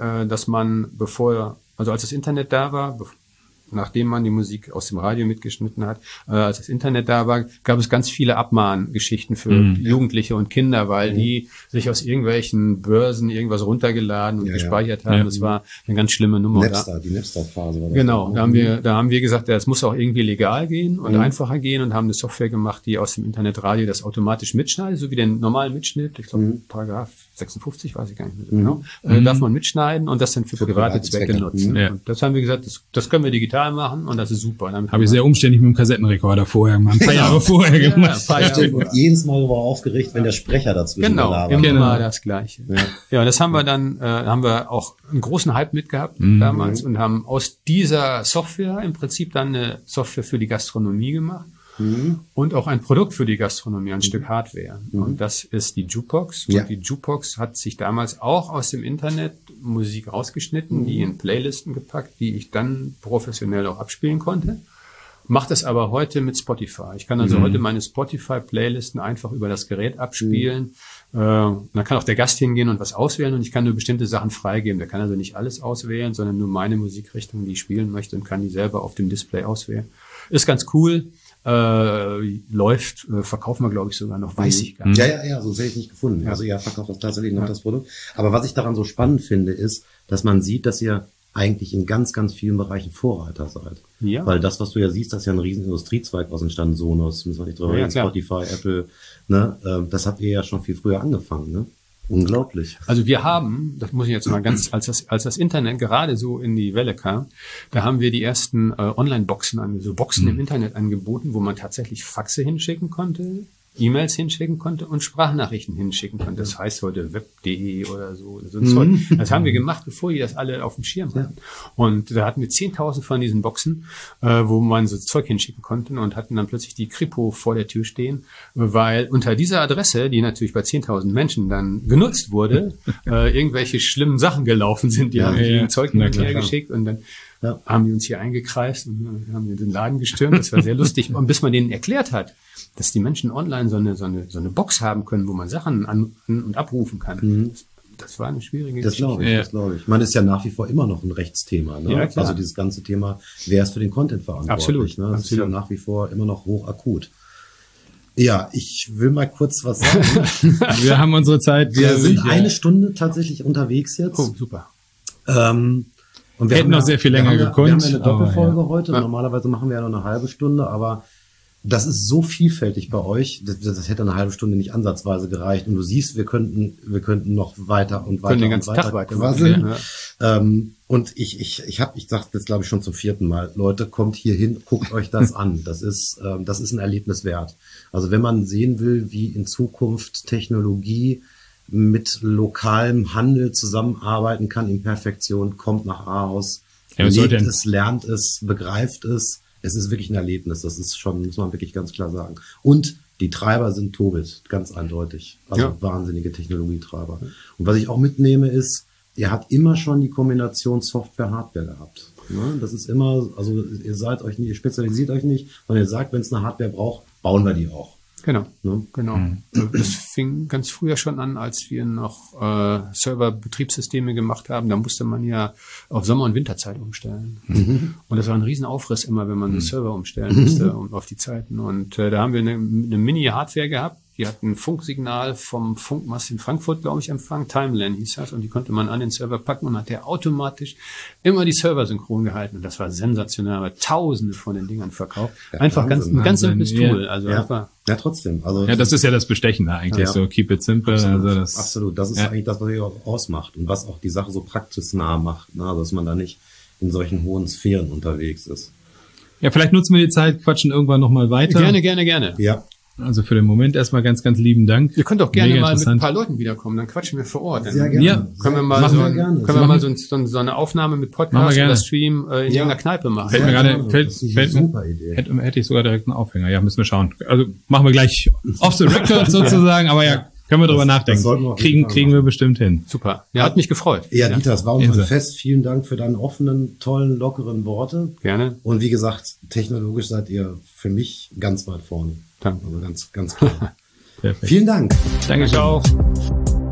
man als das Internet da war, nachdem man die Musik aus dem Radio mitgeschnitten hat, als das Internet da war, gab es ganz viele Abmahngeschichten für Jugendliche und Kinder, weil die sich aus irgendwelchen Börsen irgendwas runtergeladen und gespeichert haben. Das war eine ganz schlimme Nummer. Die Napster-Phase war das. Genau, da haben wir gesagt, das muss auch irgendwie legal gehen und einfacher gehen und haben eine Software gemacht, die aus dem Internetradio das automatisch mitschneidet, so wie den normalen Mitschnitt. Ich glaube, Paragraph 56, weiß ich gar nicht mehr so genau. Darf man mitschneiden und das dann für private Zwecke nutzen. Ja. Und das haben wir gesagt, das können wir digital machen und das ist super. Habe ich sehr umständlich mit dem Kassettenrekorder vorher gemacht, ein paar Jahre vorher gemacht. Und jedes Mal war aufgeregt, wenn der Sprecher dazwischen war. Genau, das Gleiche. Ja, und das haben wir dann, haben wir auch einen großen Hype mitgehabt damals und haben aus dieser Software im Prinzip dann eine Software für die Gastronomie gemacht. Und auch ein Produkt für die Gastronomie, ein Stück Hardware. Und das ist die Jukebox. Und die Jukebox hat sich damals auch aus dem Internet Musik rausgeschnitten, die in Playlisten gepackt, die ich dann professionell auch abspielen konnte. Macht das aber heute mit Spotify. Ich kann also heute meine Spotify-Playlisten einfach über das Gerät abspielen. Dann kann auch der Gast hingehen und was auswählen und ich kann nur bestimmte Sachen freigeben. Der kann also nicht alles auswählen, sondern nur meine Musikrichtung, die ich spielen möchte und kann die selber auf dem Display auswählen. Ist ganz cool. Verkaufen wir, glaube ich, sogar noch, weiß ich gar nicht. Ja, so hätte ich nicht gefunden. Also verkauft das tatsächlich noch das Produkt. Aber was ich daran so spannend finde, ist, dass man sieht, dass ihr eigentlich in ganz, ganz vielen Bereichen Vorreiter seid. Ja. Weil das, was du ja siehst, das ist ja ein riesen Industriezweig, was entstanden, Sonos, müssen wir nicht drüber reden, Spotify, Apple, ne? Das habt ihr ja schon viel früher angefangen, ne? Unglaublich. Also wir haben, das muss ich jetzt mal als das Internet gerade so in die Welle kam, da haben wir die ersten Online-Boxen, Boxen im Internet angeboten, wo man tatsächlich Faxe hinschicken konnte, E-Mails hinschicken konnte und Sprachnachrichten hinschicken konnte. Das heißt heute web.de oder so ein Zeug. Das haben wir gemacht, bevor die das alle auf dem Schirm hatten. Und da hatten wir 10.000 von diesen Boxen, wo man so Zeug hinschicken konnte und hatten dann plötzlich die Kripo vor der Tür stehen, weil unter dieser Adresse, die natürlich bei 10.000 Menschen dann genutzt wurde, irgendwelche schlimmen Sachen gelaufen sind. Die haben die Zeug hergeschickt und dann haben die uns hier eingekreist und haben den Laden gestürmt. Das war sehr lustig. Und bis man denen erklärt hat, dass die Menschen online so eine Box haben können, wo man Sachen an- und abrufen kann. Das war eine schwierige Geschichte. Das glaube ich. Man ist ja nach wie vor immer noch ein Rechtsthema. Ne? Ja, klar. Also dieses ganze Thema, wer ist für den Content verantwortlich? Absolut. Ne? Das ist ja nach wie vor immer noch hochakut. Ja, ich will mal kurz was sagen. Wir haben unsere Zeit. Wir sind eine Stunde tatsächlich unterwegs jetzt. Oh, super. Und wir hätten noch sehr viel länger gekonnt. Wir haben eine Doppelfolge heute. Normalerweise machen wir ja noch eine halbe Stunde, aber das ist so vielfältig bei euch. Das hätte eine halbe Stunde nicht ansatzweise gereicht. Und du siehst, wir könnten noch weiter und weiter den ganzen und weiter Tag weiter quasseln. Und ich sage jetzt glaube ich schon zum 4. Mal. Leute, kommt hier hin, guckt euch das an. Das ist ein Erlebnis wert. Also wenn man sehen will, wie in Zukunft Technologie mit lokalem Handel zusammenarbeiten kann in Perfektion, kommt nach Ahaus, lebt es, lernt es, begreift es. Es ist wirklich ein Erlebnis. Das ist schon, muss man wirklich ganz klar sagen. Und die Treiber sind Tobit, ganz eindeutig. Also wahnsinnige Technologietreiber. Und was ich auch mitnehme ist, ihr habt immer schon die Kombination Software-Hardware gehabt. Ne? Das ist immer, also ihr spezialisiert euch nicht, sondern ihr sagt, wenn es eine Hardware braucht, bauen wir die auch. Genau, genau. Das fing ganz früher schon an, als wir noch Server-Betriebssysteme gemacht haben. Da musste man ja auf Sommer- und Winterzeit umstellen. Und das war ein Riesenaufriss immer, wenn man den Server umstellen musste auf die Zeiten. Und da haben wir eine Mini-Hardware gehabt, Die hatten ein Funksignal vom Funkmast in Frankfurt, glaube ich, empfangen. Timeline hieß das. Und die konnte man an den Server packen und hat der automatisch immer die Server synchron gehalten. Und das war sensationell. Aber Tausende von den Dingern verkauft. Ja, einfach Wahnsinn, ganz simples Wahnsinn. Tool. Also einfach. Ja, trotzdem. Also Ja, das ist ja das Bestechende eigentlich, Ja. so keep it simple. Absolut, Also das, absolut. Das ist ja. eigentlich das, was ihr auch ausmacht und was auch die Sache so praxisnah macht, ne? Dass man da nicht in solchen hohen Sphären unterwegs ist. Ja, vielleicht nutzen wir die Zeit, quatschen irgendwann nochmal weiter. Gerne. Ja, Also für den Moment erstmal ganz, ganz lieben Dank. Ihr könnt auch gerne Mega mal mit ein interessant. paar Leuten wiederkommen, dann quatschen wir vor Ort. sehr Dann gerne. Ja. können wir mal Machen so, wir gerne. können wir mal so eine Aufnahme mit Machen wir Podcast gerne. oder Stream in irgendeiner Kneipe machen. Fällt mir Ja, gerade, genau. fällt, Das ist eine fällt mir, super Idee. hätte ich sogar direkt einen Aufhänger. Ja, müssen wir schauen. Also machen wir gleich off the record sozusagen, aber ja, können wir drüber nachdenken. sollten wir auf jeden Fall Kriegen wir bestimmt hin. Super. Ja, hat mich gefreut. Ja, Dieter, es war uns ein Irre. Fest. Vielen Dank für deine offenen, tollen, lockeren Worte. Gerne. Und wie gesagt, technologisch seid ihr für mich ganz weit vorne. Danke. Also ganz, ganz klar. Perfekt. Vielen Dank. Danke, ciao.